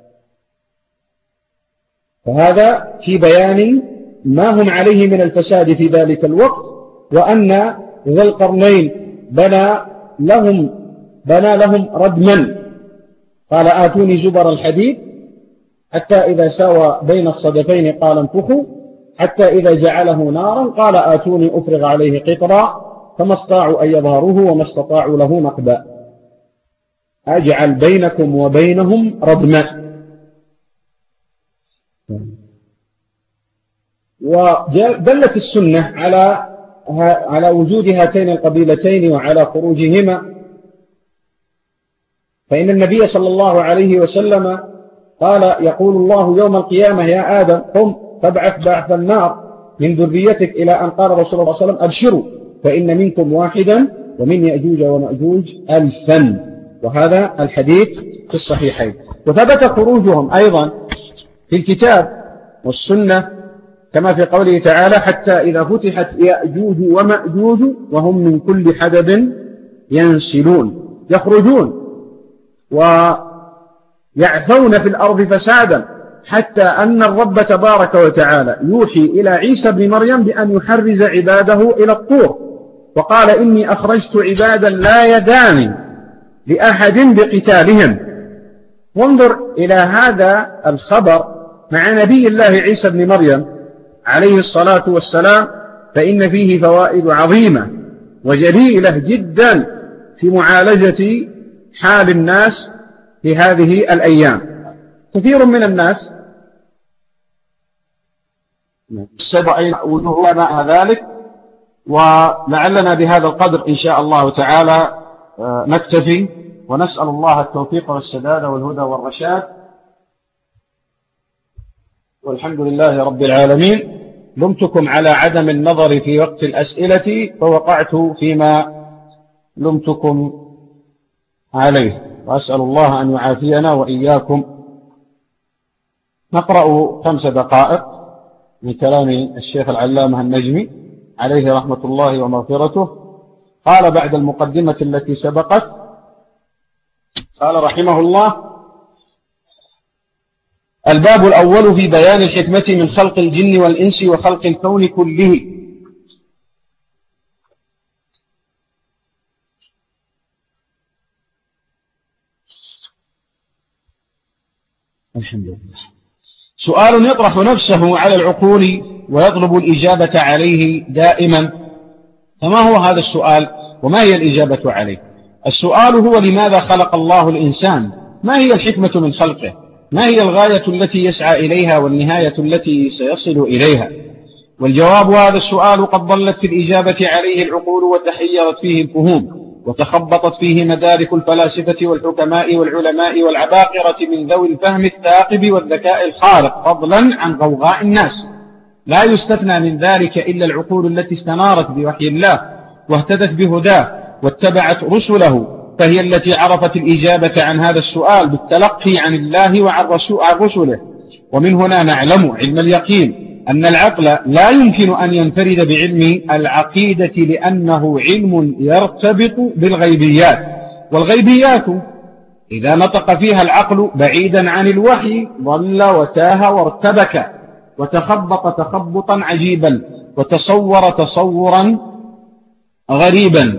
فهذا في بيان ما هم عليه من الفساد في ذلك الوقت، وأن ذا القرنين بنى لهم, بنى لهم ردما، قال: آتوني زبر الحديد حتى إذا ساوى بين الصدفين قال انفخوا، حتى إذا جعله نارا قال: آتوني أفرغ عليه قطرا، فما استطاعوا أن يظهروه وما استطاعوا له نقبا. أجعل بينكم وبينهم ردما. ودلت السنة على على وجود هاتين القبيلتين وعلى خروجهما، فإن النبي صلى الله عليه وسلم قال: يقول الله يوم القيامة: يا آدم قم فابعث بعث النار من ذريتك، إلى أن قال رسول الله صلى الله عليه وسلم: أبشروا فإن منكم واحدا ومن يأجوج ومأجوج ألفا. وهذا الحديث في الصحيحين. وثبت خروجهم أيضا في الكتاب والسنة كما في قوله تعالى: حتى إذا فتحت يأجوج ومأجوج وهم من كل حدب ينسلون، يخرجون ويعثون في الأرض فسادا، حتى أن الرب تبارك وتعالى يوحي إلى عيسى بن مريم بأن يحرز عباده إلى الطور، وقال: إني أخرجت عبادا لا يدان لأحد بقتالهم. وانظر إلى هذا الخبر مع نبي الله عيسى بن مريم عليه الصلاة والسلام، فإن فيه فوائد عظيمة وجليلة جدا في معالجة حال الناس في هذه الأيام. كثير من الناس سبق وجوه مع ذلك، ولعلنا بهذا القدر إن شاء الله تعالى نكتفي، ونسأل الله التوفيق والسداد والهدى والرشاد، والحمد لله رب العالمين. لمتكم على عدم النظر في وقت الأسئلة فوقعت فيما لمتكم عليه، وأسأل الله أن يعافينا وإياكم. نقرأ خمس دقائق من كلام الشيخ العلامة النجمي عليه رحمة الله ومغفرته. قال بعد المقدمة التي سبقت، قال رحمه الله: الباب الأول في بيان الحكمة من خلق الجن والإنس وخلق الكون كله. الحمد لله. سؤال يطرح نفسه على العقول ويطلب الإجابة عليه دائما، فما هو هذا السؤال وما هي الإجابة عليه؟ السؤال هو: لماذا خلق الله الإنسان؟ ما هي الحكمة من خلقه؟ ما هي الغاية التي يسعى إليها والنهاية التي سيصل إليها؟ والجواب هذا السؤال قد ضلت في الإجابة عليه العقول وتحيرت فيه الفهوم، وتخبطت فيه مدارك الفلاسفة والحكماء والعلماء والعباقرة من ذوي الفهم الثاقب والذكاء الخارق، فضلا عن غوغاء الناس. لا يستثنى من ذلك إلا العقول التي استنارت بوحي الله واهتدت بهداه واتبعت رسله، فهي التي عرفت الإجابة عن هذا السؤال بالتلقي عن الله وعن رسله. ومن هنا نعلم علم اليقين أن العقل لا يمكن أن ينفرد بعلم العقيدة، لأنه علم يرتبط بالغيبيات، والغيبيات إذا نطق فيها العقل بعيدا عن الوحي ضل وتاه وارتبك وتخبط تخبطا عجيبا وتصور تصورا غريبا.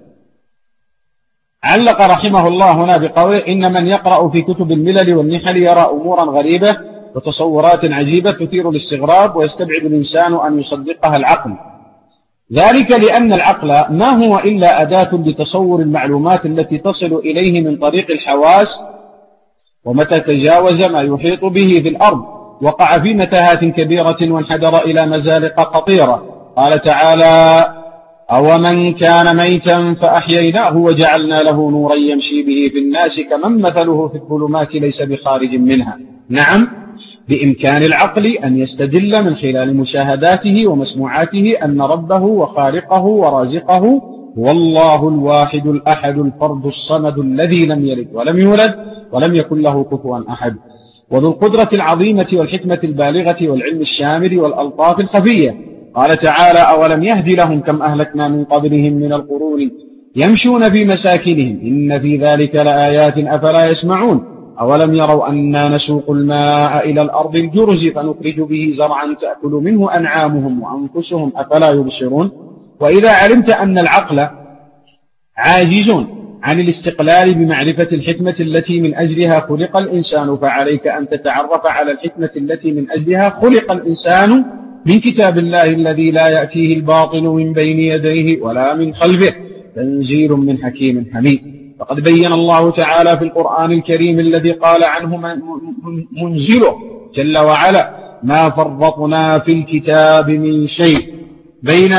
علق رحمه الله هنا بقوله: إن من يقرأ في كتب الملل والنحل يرى أمورا غريبة وتصورات عجيبة تثير الاستغراب ويستبعد الإنسان أن يصدقها العقل، ذلك لأن العقل ما هو إلا أداة لتصور المعلومات التي تصل إليه من طريق الحواس، ومتى تجاوز ما يحيط به في الأرض وقع في متاهات كبيرة وانحدر إلى مزالق خطيرة. قال تعالى: أومن كان ميتا فأحييناه وجعلنا له نورا يمشي به في الناس كمن مثله في الظلمات ليس بخارج منها. نعم، بإمكان العقل أن يستدل من خلال مشاهداته ومسموعاته أن ربه وخالقه ورازقه هو الله الواحد الأحد الفرد الصمد الذي لم يلد ولم يولد ولم يكن له كفوا أحد، وذو القدرة العظيمة والحكمة البالغة والعلم الشامل والألطاف الخفية. قال تعالى: أولم يهد لهم كم أهلكنا من قبلهم من القرون يمشون في مساكنهم إن في ذلك لآيات أفلا يسمعون أولم يروا أنا نسوق الماء إلى الأرض الجرز فنخرج به زرعا تأكل منه أنعامهم وأنفسهم أفلا يبصرون. وإذا علمت أن العقل عاجز عن الاستقلال بمعرفة الحكمة التي من أجلها خلق الإنسان، فعليك أن تتعرف على الحكمة التي من أجلها خلق الإنسان من كتاب الله الذي لا يأتيه الباطل من بين يديه ولا من خلفه تنزيل من حكيم حميد. فقد بين الله تعالى في القرآن الكريم الذي قال عنه منزله جل وعلا: ما فرطنا في الكتاب من شيء، بين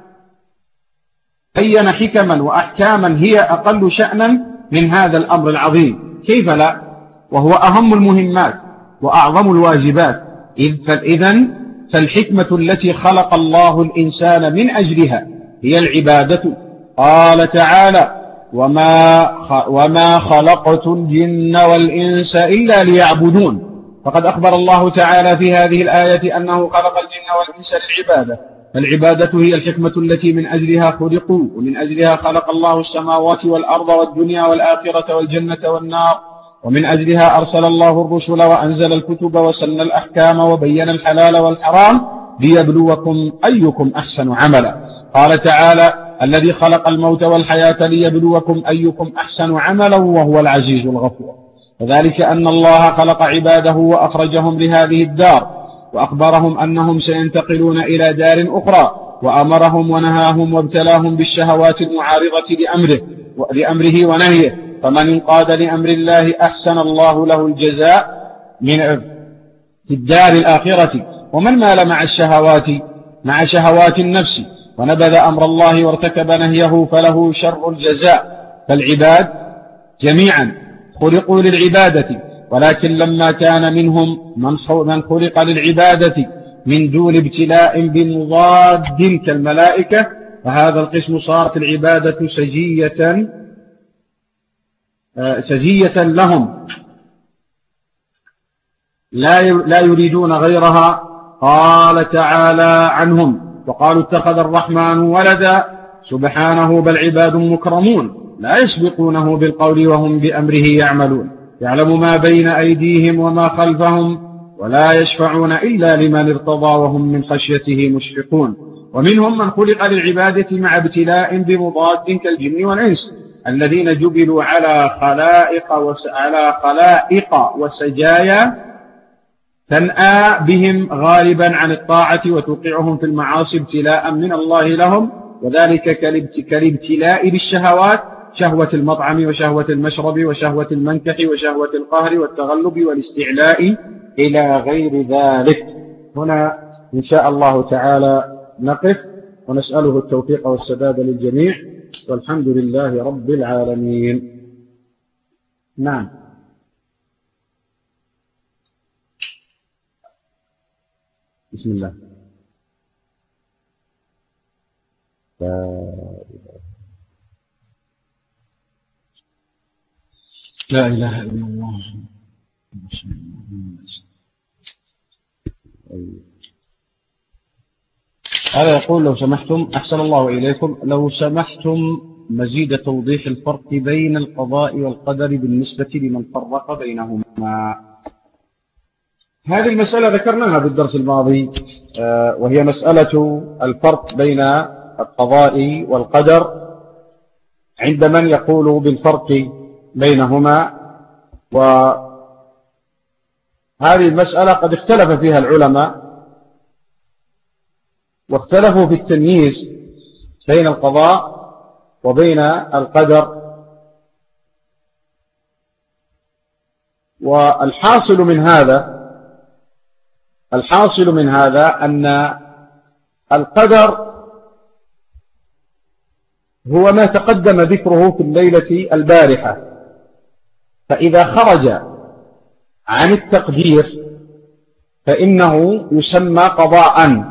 بين حكما وأحكاما هي أقل شأنا من هذا الأمر العظيم، كيف لا، وهو أهم المهمات وأعظم الواجبات. إذن فالحكمة التي خلق الله الإنسان من أجلها هي العبادة. قال تعالى: وما, وما خلقت الجن والإنس إلا ليعبدون. فقد أخبر الله تعالى في هذه الآية أنه خلق الجن والإنس للعبادة، فالعبادة هي الحكمة التي من أجلها خلقوا، ومن أجلها خلق الله السماوات والأرض والدنيا والآخرة والجنة والنار، ومن أجلها أرسل الله الرسل وأنزل الكتب وسن الأحكام وبين الحلال والحرام ليبلوكم أيكم أحسن عملا. قال تعالى: الذي خلق الموت والحياة ليبلوكم أيكم أحسن عملا وهو العزيز الغفور. وذلك أن الله خلق عباده وأخرجهم لهذه الدار، وأخبرهم أنهم سينتقلون إلى دار أخرى، وأمرهم ونهاهم وابتلاهم بالشهوات المعارضة لأمره, لأمره ونهيه، فمن انقاد لأمر الله أحسن الله له الجزاء من في الدار الآخرة، ومن مال مع الشهوات مع شهوات النفس ونبذ أمر الله وارتكب نهيه فله شر الجزاء. فالعباد جميعا خلقوا للعبادة، ولكن لما كان منهم من خلق للعبادة من دون ابتلاء بمضاد كالملائكة، فهذا القسم صارت العبادة سجية سجية لهم لا يريدون غيرها. قال تعالى عنهم: وقالوا اتخذ الرحمن ولدا سبحانه بل عباد مكرمون لا يسبقونه بالقول وهم بأمره يعملون، يعلم ما بين أيديهم وما خلفهم ولا يشفعون إلا لمن ارتضى وهم من خشيته مشفقون. ومنهم من خلق للعبادة مع ابتلاء بمضاد كالجن والإنس الذين جبلوا على خلائق, وس... على خلائق وسجايا تنأى بهم غالبا عن الطاعة وتوقعهم في المعاصي ابتلاء من الله لهم، وذلك كالابتلاء بالشهوات، شهوة المطعم وشهوة المشرب وشهوة المنكح وشهوة القهر والتغلب والاستعلاء إلى غير ذلك. هنا إن شاء الله تعالى نقف، ونسأله التوفيق والسداد للجميع، والحمد لله رب العالمين. نعم. بسم الله. لا إله إلا الله. هذا يقول لو سمحتم أحسن الله إليكم، لو سمحتم مزيد توضيح الفرق بين القضاء والقدر بالنسبة لمن فرق بينهما. هذه المسألة ذكرناها بالدرس الماضي، وهي مسألة الفرق بين القضاء والقدر عند من يقول بالفرق بينهما. وهذه المسألة قد اختلف فيها العلماء، واختلفوا في التمييز بين القضاء وبين القدر. والحاصل من هذا الحاصل من هذا أن القدر هو ما تقدم ذكره في الليلة البارحة، فإذا خرج عن التقدير فإنه يسمى قضاء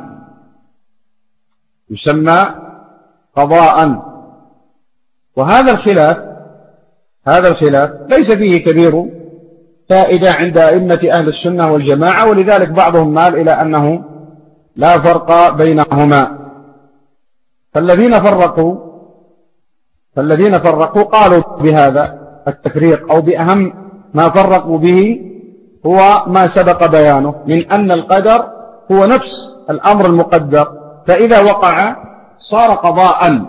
يسمى قضاء وهذا الخلاف هذا الخلاف ليس فيه كبير فائدة عند أئمة أهل السنة والجماعة، ولذلك بعضهم مال إلى أنه لا فرق بينهما. فالذين فرقوا فالذين فرقوا قالوا بهذا التفريق، أو بأهم ما فرقوا به هو ما سبق بيانه من أن القدر هو نفس الأمر المقدر، فإذا وقع صار قضاء.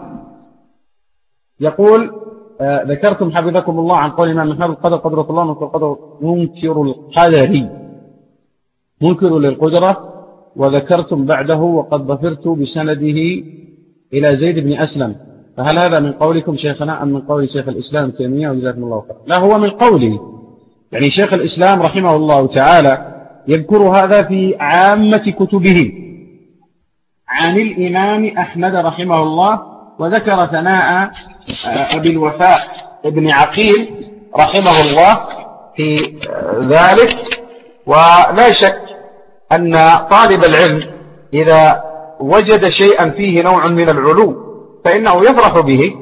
يقول آه ذكرتم حفظكم الله عن قول الإمام أحمد القدر قدرة الله منكر القدر منكر القدر منكر للقدرة، وذكرتم بعده وقد ظفرت بسنده إلى زيد بن أسلم، فهل هذا من قولكم شيخنا أم من قول شيخ الإسلام تيمية وجزاكم الله خيرا؟ لا، هو من قولي، يعني شيخ الإسلام رحمه الله تعالى يذكر هذا في عامة كتبه عن الإمام أحمد رحمه الله، وذكر ثناء أبي الوفاء ابن عقيل رحمه الله في ذلك. ولا شك أن طالب العلم إذا وجد شيئا فيه نوع من العلو فإنه يفرح به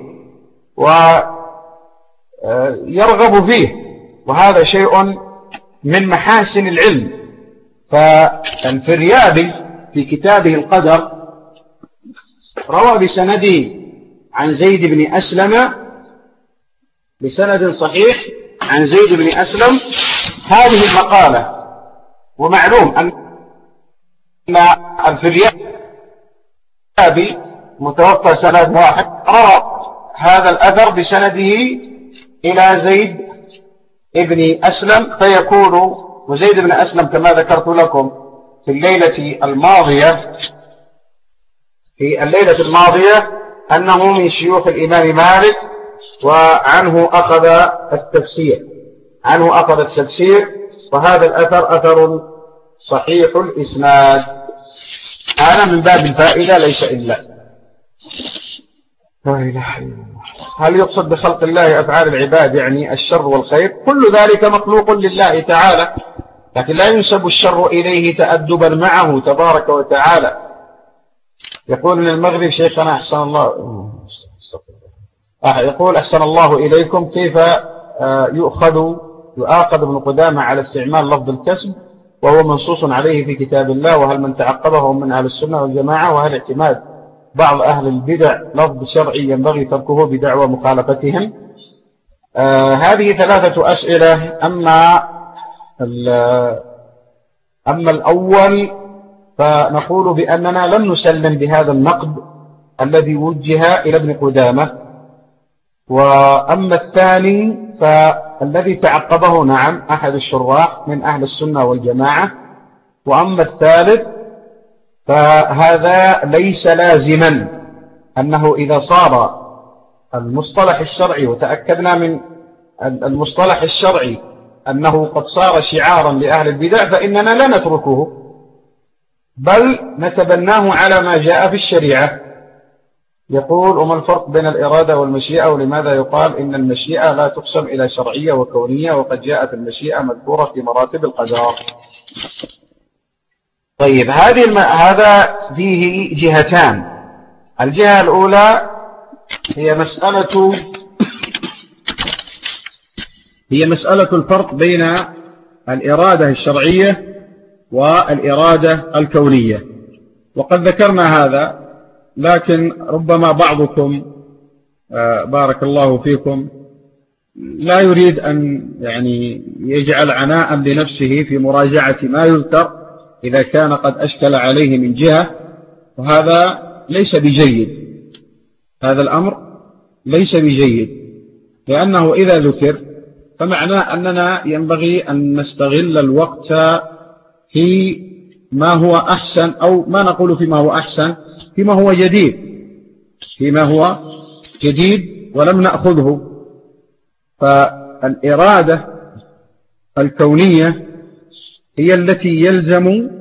ويرغب فيه، وهذا شيء من محاسن العلم. فالفريابي في كتابه القدر روى بسنده عن زيد بن أسلم بسند صحيح عن زيد بن أسلم هذه المقالة. ومعلوم أن الفريابي متوفى سنة واحد روى هذا الأثر بسنده إلى زيد بن أسلم، فيكون وزيد بن أسلم كما ذكرت لكم في الليلة الماضية في الليلة الماضية أنه من شيوخ الإمام مالك، وعنه أخذ التفسير عنه أخذ التفسير وهذا الأثر أثر صحيح الإسناد. هذا من باب الفائدة ليس إلا. لا إله إلا الله. هل يقصد بخلق الله أفعال العباد يعني الشر والخير؟ كل ذلك مخلوق لله تعالى، لكن لا ينسب الشر إليه تأدبا معه تبارك وتعالى. يقول من المغرب شيخنا أحسن الله يقول أحسن الله إليكم، كيف يؤخذ يؤاخذ ابن قدامة على استعمال لفظ الكسب وهو منصوص عليه في كتاب الله؟ وهل من تعقبه من أهل السنة والجماعة؟ وهل اعتماد بعض أهل البدع لفظ شرعي ينبغي تركه بدعوى مخالفتهم؟ آه هذه ثلاثة أسئلة. أما أما الأول فنقول بأننا لم نسلم بهذا النقد الذي وجه إلى ابن قدامة. وأما الثاني فالذي تعقبه نعم أحد الشراح من أهل السنة والجماعة. وأما الثالث فهذا ليس لازما أنه إذا صار المصطلح الشرعي، وتأكدنا من المصطلح الشرعي أنه قد صار شعارا لأهل البدع، فإننا لا نتركه بل نتبناه على ما جاء في الشريعة. يقول وما الفرق بين الإرادة والمشيئة، ولماذا يقال إن المشيئة لا تقسم إلى شرعية وكونية وقد جاءت المشيئة مذكورة في مراتب القدر؟ طيب هذه الم... هذا فيه جهتان. الجهة الأولى هي مسألة هي مسألة الفرق بين الإرادة الشرعية والإرادة الكونية، وقد ذكرنا هذا، لكن ربما بعضكم بارك الله فيكم لا يريد أن يعني يجعل عناء لنفسه في مراجعة ما يذكر إذا كان قد أشكل عليه من جهة، وهذا ليس بجيد. هذا الأمر ليس بجيد، لأنه إذا ذكر فمعناه أننا ينبغي أن نستغل الوقت في ما هو أحسن، أو ما نقول فيما هو أحسن، فيما هو جديد فيما هو جديد ولم نأخذه. فالإرادة الكونية هي التي يلزم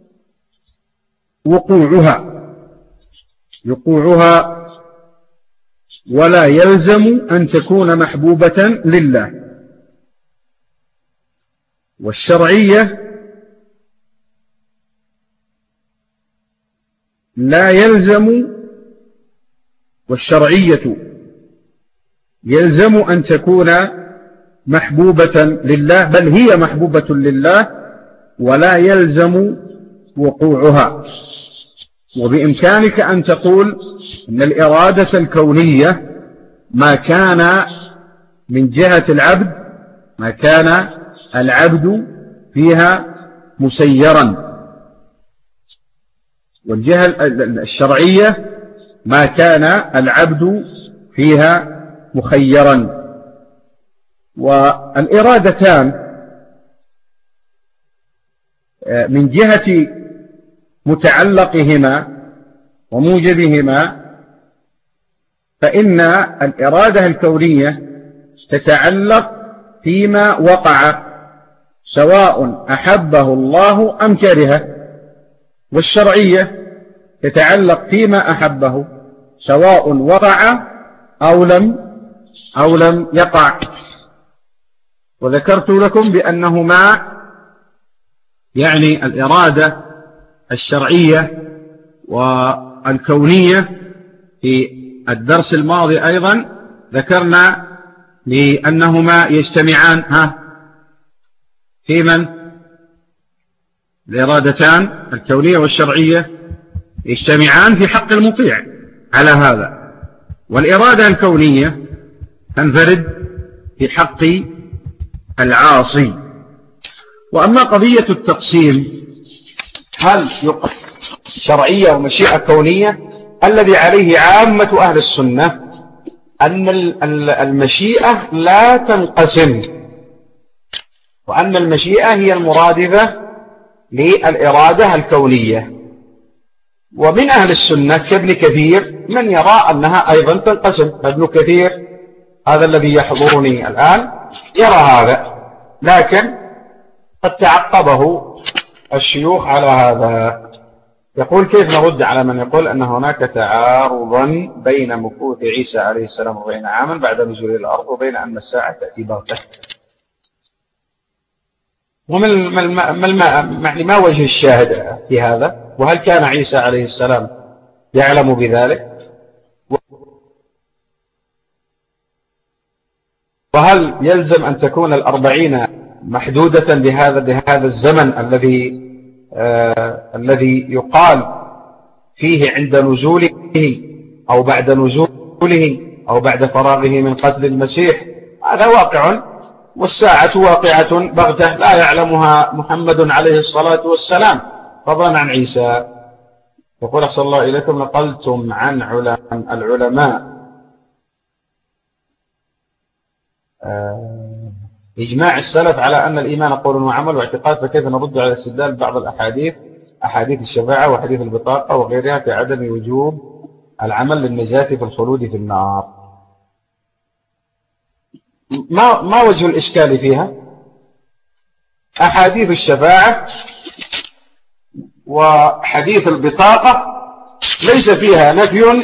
وقوعها وقوعها ولا يلزم أن تكون محبوبة لله. والشرعية لا يلزم والشرعية يلزم أن تكون محبوبة لله، بل هي محبوبة لله ولا يلزم وقوعها. وبإمكانك أن تقول أن الإرادة الكونية ما كان من جهة العبد ما كان العبد فيها مسيرا، والجهة الشرعية ما كان العبد فيها مخيرا. والإرادتان من جهة متعلقهما وموجبهما، فإن الإرادة الكونية تتعلق فيما وقع سواء أحبه الله أم كرهه، والشرعية تتعلق فيما أحبه سواء وقع أو لم أو لم يقع. وذكرت لكم بأنهما يعني الإرادة الشرعية والكونية في الدرس الماضي أيضا ذكرنا لأنهما يجتمعان ها في من؟ الإرادتان الكونية والشرعية يجتمعان في حق المطيع على هذا، والإرادة الكونية تنفرد في حق العاصي. وأما قضية التقسيم، هل يقسم شرعية ومشيئة كونية؟ الذي عليه عامة أهل السنة أن المشيئة لا تنقسم، وأن المشيئة هي المرادفة للإرادة الكونية. ومن أهل السنة كابن كثير من يرى أنها أيضا تنقسم. ابن كثير هذا الذي يحضرني الآن يرى هذا، لكن قد تعقبه الشيوخ على هذا. يقول: كيف نرد على من يقول أن هناك تعارضا بين مكوث عيسى عليه السلام أربعين عاما بعد نزول الأرض وبين أن الساعة تأتي بغتة؟ وما ما, ما وجه الشاهد في هذا؟ وهل كان عيسى عليه السلام يعلم بذلك؟ وهل يلزم أن تكون الأربعين محدودة بهذا بهذا الزمن الذي آه الذي يقال فيه عند نزوله أو بعد نزوله أو بعد فراغه من قتل المسيح؟ هذا واقع، والساعة واقعة بغتة لا يعلمها محمد عليه الصلاة والسلام فضلا عن عيسى. يقول: أحسن الله إليكم، نقلتم عن العلماء آه إجماع السلف على أن الإيمان قول وعمل واعتقاد، فكيف نرد على استدلال بعض الأحاديث أحاديث الشفاعة وحديث البطاقة وغيرها في عدم وجوب العمل للنجاة في الخلود في النار؟ ما ما وجه الإشكال فيها؟ أحاديث الشفاعة وحديث البطاقة ليس فيها نفي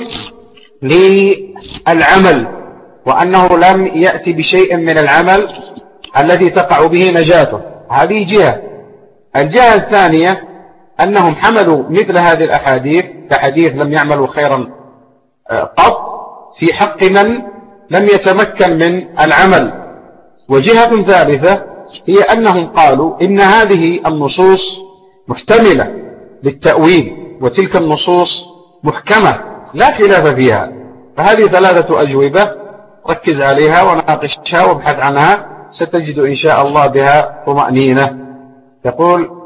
للعمل، وأنه لم يأتي بشيء من العمل الذي تقع به نجاته. هذه جهة. الجهة الثانية أنهم حملوا مثل هذه الأحاديث كحديث لم يعملوا خيرا قط في حق من لم يتمكن من العمل. وجهة ثالثة هي أنهم قالوا إن هذه النصوص محتملة للتأويل وتلك النصوص محكمة لا خلاف فيها. فهذه ثلاثة أجوبة، ركز عليها وناقشها وابحث عنها، ستجد إن شاء الله بها طمأنينة. يقول: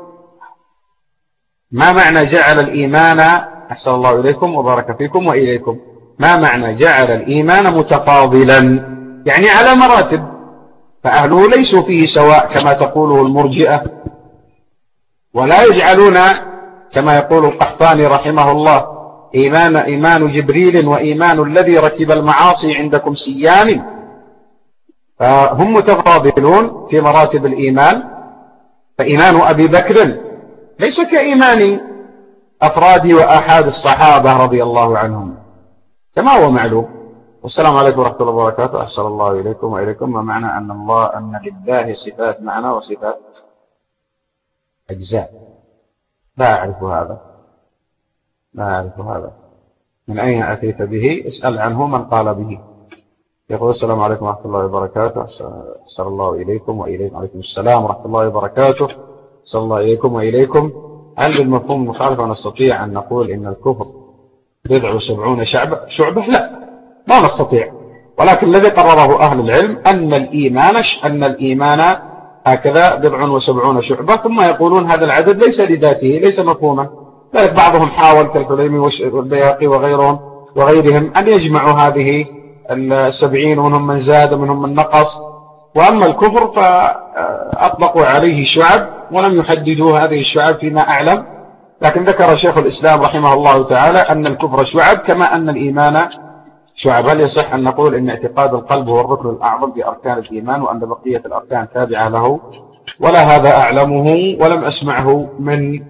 ما معنى جعل الإيمان، أحسن الله إليكم وبارك فيكم وإليكم، ما معنى جعل الإيمان متفاضلا، يعني على مراتب، فأهله ليسوا فيه سواء كما تقوله المرجئة، ولا يجعلون كما يقول القحطاني رحمه الله إيمان إيمان جبريل وإيمان الذي ركب المعاصي عندكم سيان. فهم متفاضلون في مراتب الإيمان. فإيمان أبي بكر ليس كإيمان أفراد وآحاد الصحابة رضي الله عنهم كما هو معلوم. والسلام عليكم ورحمة الله وبركاته. أحسن الله إليكم وإليكم. ما معنى أن الله أن لله صفات معنى وصفات أجزاء؟ لا أعرف هذا، لا أعرف هذا، من أين أتيت به؟ اسأل عنه من قال به. يقول: السلام عليكم ورحمة الله وبركاته. أحسن الله إليكم وإليكم. عليكم السلام ورحمة الله وبركاته. أحسن الله إليكم وإليكم. هل بالمفهوم المخالف نستطيع أن نقول إن الكفر بضع وسبعون شعبة؟ لا، ما نستطيع، ولكن الذي قرره أهل العلم أن الإيمان أن الإيمان هكذا بضع وسبعون شعبة، ثم يقولون هذا العدد ليس لذاته، ليس مفهوما. ذلك بعضهم حاول كالحليمي والبيهقي وغيرهم وغيرهم أن يجمعوا هذه السبعين، ومنهم من زاد ومنهم من نقص. وأما الكفر فأطلقوا عليه شعب ولم يحددوا هذه الشعب فيما أعلم. لكن ذكر شيخ الإسلام رحمه الله تعالى أن الكفر شعب كما أن الإيمان شعب. هل يصح أن نقول إن اعتقاد القلب هو الركن الأعظم في أركان الإيمان وأن بقية الأركان تابعة له؟ ولا هذا أعلمه ولم أسمعه من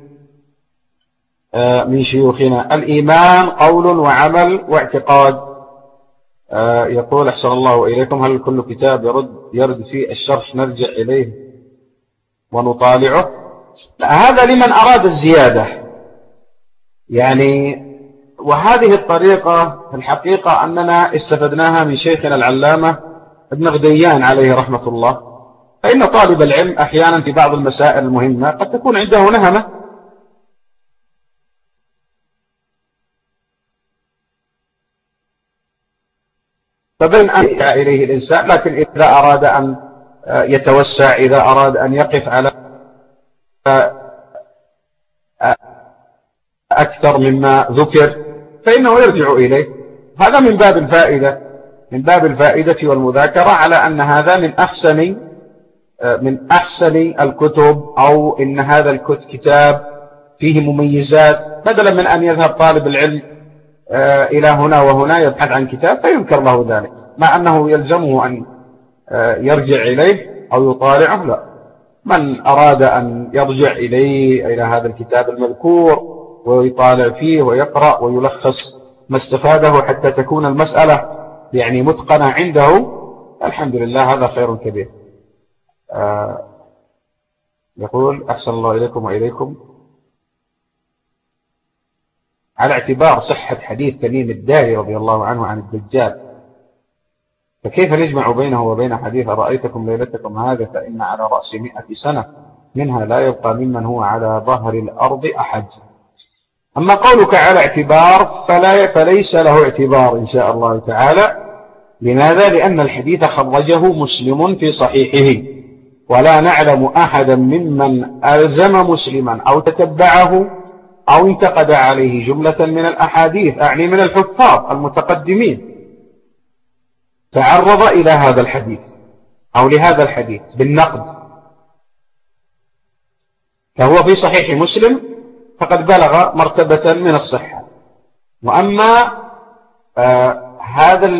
من شيوخنا. الإيمان قول وعمل واعتقاد. يقول: أحسن الله إليكم، هل كل كتاب يرد يرد فيه الشرح نرجع إليه ونطالعه؟ لا، هذا لمن أراد الزيادة يعني. وهذه الطريقة في الحقيقة أننا استفدناها من شيخنا العلامة ابن غديان عليه رحمة الله. فإن طالب العلم أحيانا في بعض المسائل المهمة قد تكون عنده نهمة، فبين أن يرجع إليه الإنسان، لكن إذا أراد أن يتوسع، إذا أراد أن يقف على أكثر مما ذكر فإنه يرجع إليه. هذا من باب الفائدة، من باب الفائدة والمذاكرة، على أن هذا من أحسن من أحسن الكتب، أو إن هذا الكتاب فيه مميزات، بدلا من أن يذهب طالب العلم إلى هنا وهنا يبحث عن كتاب فيذكر له ذلك، مع أنه يلزمه أن يرجع إليه أو يطالعه. لا، من أراد أن يرجع إليه إلى هذا الكتاب المذكور ويطالع فيه ويقرأ ويلخص ما استفاده حتى تكون المسألة يعني متقنة عنده، الحمد لله، هذا خير كبير. آه يقول: أحسن الله إليكم وإليكم، على اعتبار صحة حديث تميم الداري رضي الله عنه عن الدجال، فكيف نجمع بينه وبين حديث رأيتكم ليلتكم هذا فإن على رأس مئة سنة منها لا يبقى ممن هو على ظهر الأرض أحد؟ أما قولك على اعتبار فلا فليس له اعتبار إن شاء الله تعالى. لماذا؟ لأن الحديث خرجه مسلم في صحيحه، ولا نعلم أحدا ممن ألزم مسلما أو تتبعه أو انتقد عليه جملة من الأحاديث، أعني من الحفاظ المتقدمين، تعرض إلى هذا الحديث أو لهذا الحديث بالنقد، فهو في صحيح مسلم فقد بلغ مرتبة من الصحة. وأما آه هذا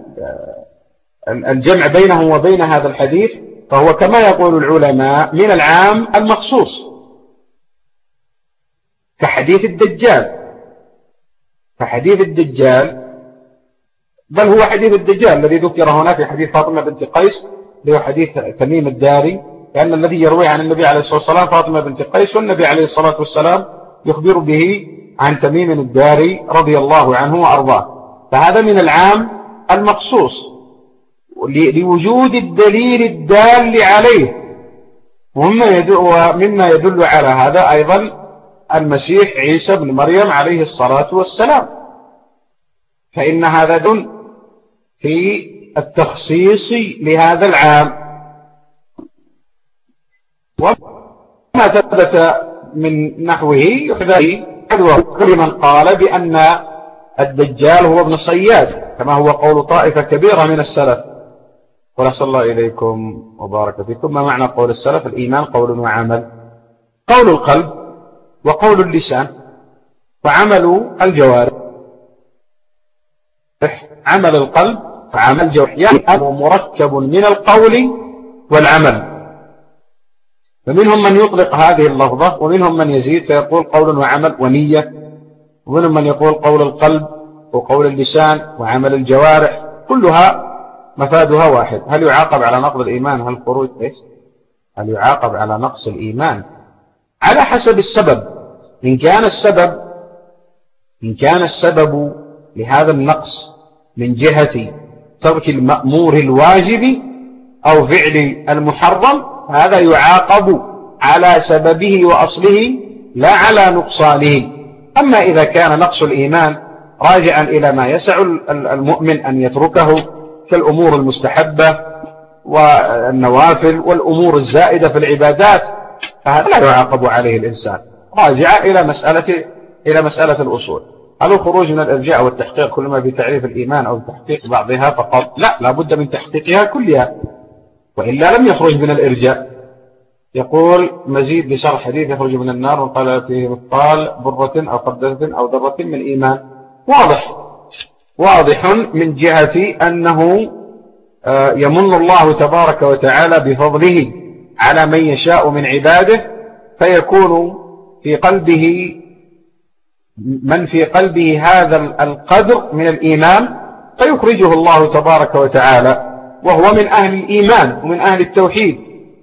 الجمع بينه وبين هذا الحديث فهو كما يقول العلماء من العام المخصوص، كحديث الدجال، كحديث الدجال، بل هو حديث الدجال الذي ذكر هنا في حديث فاطمة بنت قيس، اللي هو حديث تميم الداري، لأن الذي يروي عن النبي عليه الصلاة والسلام فاطمة بنت قيس، والنبي عليه الصلاة والسلام يخبر به عن تميم الداري رضي الله عنه وأرضاه. فهذا من العام المخصوص لوجود الدليل الدال عليه. ومما يدل على هذا أيضا المسيح عيسى بن مريم عليه الصلاة والسلام، فإن هذا دل في التخصيص لهذا العام. وما ثبت من نحوه يحذر كل من قال بأن الدجال هو ابن صياد، كما هو قول طائفة كبيرة من السلف. ونسأل الله إليكم وبارك فيكم. ما معنى قول السلف؟ الإيمان قول وعمل، قول القلب وقول اللسان وعمل الجوارح. عمل القلب وعمل الجوارح يعني أمر مركب من القول والعمل. فمنهم من يطلق هذه اللفظة، ومنهم من يزيد فيقول قول وعمل ونية، ومنهم من يقول قول القلب وقول اللسان وعمل الجوارح، كلها مفادها واحد. هل يعاقب على نقض الإيمان؟ هل خروج إيش؟ هل يعاقب على نقص الإيمان؟ على حسب السبب. إن كان السبب إن كان السبب لهذا النقص من جهة ترك المأمور الواجب أو فعل المحرم، هذا يعاقب على سببه وأصله لا على نقصانه. أما إذا كان نقص الإيمان راجعا إلى ما يسع المؤمن أن يتركه كالأمور المستحبة والنوافل والأمور الزائدة في العبادات، فهذا لا يعاقب عليه الإنسان، راجع إلى مسألة إلى مسألة الأصول. هل الخروج من الإرجاء والتحقيق كل ما بتعريف الإيمان أو تحقيق بعضها فقط؟ لا، لا بد من تحقيقها كلها، وإلا لم يخرج من الإرجاء. يقول مزيد بشرح حديث يخرج من النار وقال فيه مثقال برة أو قردة أو ذرة من إيمان. واضح واضح من جهة أنه يمن الله تبارك وتعالى بفضله على من يشاء من عباده، فيكون في قلبه من في قلبه هذا القدر من الإيمان، فيخرجه الله تبارك وتعالى وهو من أهل الإيمان ومن أهل التوحيد.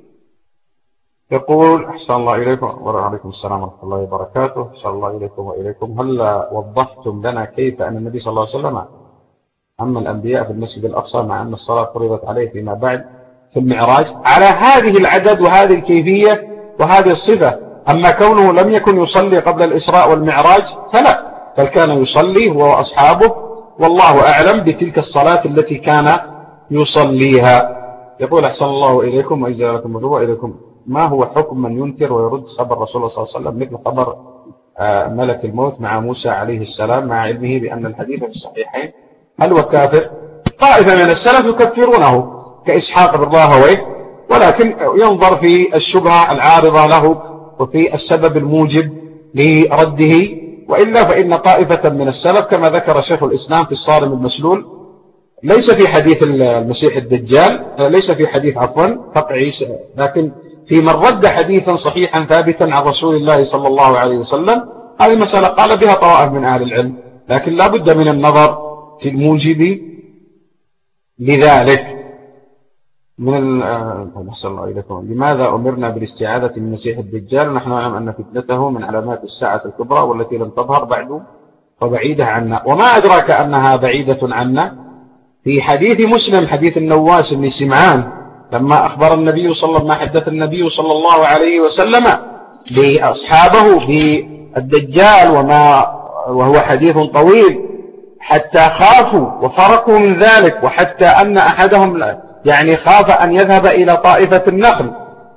يقول أحسن الله إليكم وعليكم السلام ورحمة الله وبركاته. أحسن الله إليكم وإليكم. هل وضحتم لنا كيف أن النبي صلى الله عليه وسلم أما الأنبياء في المسجد الأقصى مع أن الصلاة فرضت عليه فيما بعد في المعراج على هذه العدد وهذه الكيفية وهذه الصفة؟ أما كونه لم يكن يصلي قبل الإسراء والمعراج فلا، بل كان يصلي هو وأصحابه، والله أعلم بتلك الصلاة التي كان يصليها. يقول أحسن الله إليكم وإجزاءكم الله إليكم. ما هو حكم من ينكر ويرد خبر رسول الله صلى الله عليه وسلم مثل خبر ملك الموت مع موسى عليه السلام مع علمه بأن الحديث في الصحيحين؟ هل هو كافر؟ طائفة من السلف يكفرونه كإسحاق بن راهويه، ولكن ينظر في الشبهة العارضة له وفي السبب الموجب لرده، وإلا فإن طائفة من السلف كما ذكر شيخ الإسلام في الصارم المسلول ليس في حديث المسيح الدجال، ليس في حديث عفوا فقع عيسى، لكن في من رد حديثا صحيحا ثابتا عن رسول الله صلى الله عليه وسلم. هذه مسألة قال بها طوائف من أهل العلم، لكن لا بد من النظر في الموجب لذلك. من أحسن الله إليكم. لماذا أمرنا بالاستعاذة من مسيح الدجال ونحن نعلم أن فتنته من علامات الساعة الكبرى والتي لم تظهر بعد وبعيدة عنا؟ وما أدراك أنها بعيدة عنا؟ في حديث مسلم حديث النواس بن سمعان لما أخبر النبي صلى الله ما حدث النبي صلى الله عليه وسلم لأصحابه بالدجال وما وهو حديث طويل حتى خافوا وفرقوا من ذلك، وحتى أن أحدهم يعني خاف أن يذهب إلى طائفة النخل.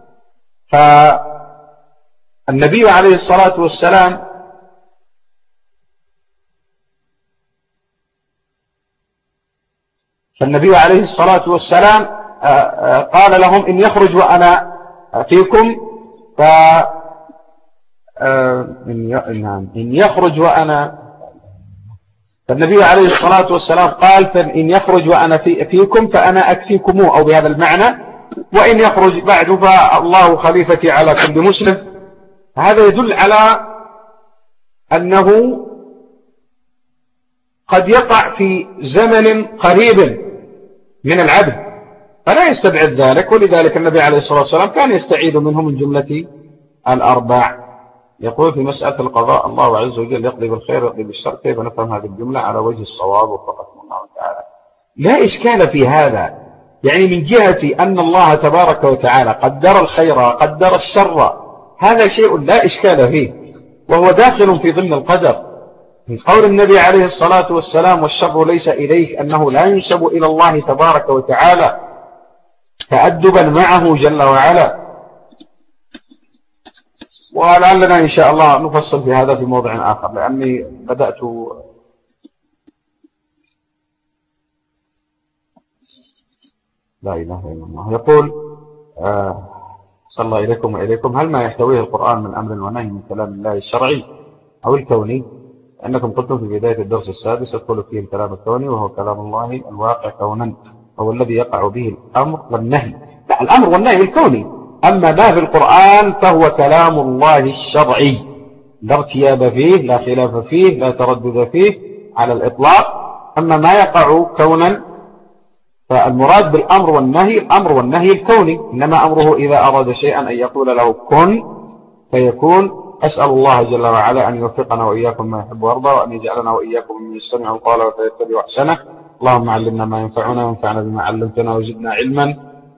فالنبي عليه الصلاة والسلام فالنبي عليه الصلاة والسلام قال لهم إن يخرج وأنا فيكم ف إن يخرج وأنا فالنبي عليه الصلاة والسلام قال فإن يخرج وأنا في فيكم فأنا أكفيكم، أو بهذا المعنى، وإن يخرج بعد فالله خليفتي على كل مسلم. هذا يدل على أنه قد يقع في زمن قريب من العبد، فلا يستبعد ذلك. ولذلك النبي عليه الصلاة والسلام كان يستعيذ منه من جملة الأربع. يقول في مسألة القضاء الله عز وجل يقضي بالخير ويقضي بالشر، كيف نفهم هذه الجملة على وجه الصواب وفقكم الله تعالى؟ لا إشكال في هذا، يعني من جهة أن الله تبارك وتعالى قدر الخير وقدر الشر هذا شيء لا إشكال فيه، وهو داخل في ضمن القدر. من قول النبي عليه الصلاة والسلام والشر ليس إليك، أنه لا ينسب إلى الله تبارك وتعالى تأدبا معه جل وعلا. ولعلنا إن شاء الله نفصل في هذا في موضع آخر، لأني بدأت لا إله إلا الله. يقول آه صلى الله إليكم وإليكم، هل ما يحتويه القرآن من أمر ونهي من كلام الله الشرعي أو الكوني؟ أنكم قلتم في بداية الدرس السادس يدخل فيه الكلام الكوني وهو كلام الله الواقع كونا، هو الذي يقع به الأمر والنهي. لا، الأمر والنهي الكوني، أما ما في القرآن فهو كلام الله الشرعي، لا ارتياب فيه، لا خلاف فيه، لا تردد فيه على الإطلاق. أما ما يقع كونا فالمراد بالأمر والنهي الأمر والنهي الكوني، إنما أمره إذا أراد شيئا أن يقول له كن فيكون. أسأل الله جل وعلا أن يوفقنا وإياكم ما يحب ويرضى، وأن يجعلنا وإياكم من يستمع القول ويتبع أحسنه. اللهم علمنا ما ينفعنا وانفعنا بما علمتنا وزدنا علما،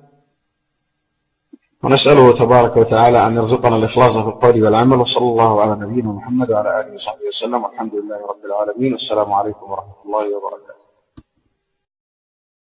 ونسأله تبارك وتعالى أن يرزقنا الإخلاص في القول والعمل. وصلى الله على نبينا محمد وعلى آله وصحبه وسلم، والحمد لله رب العالمين، والسلام عليكم ورحمة الله وبركاته.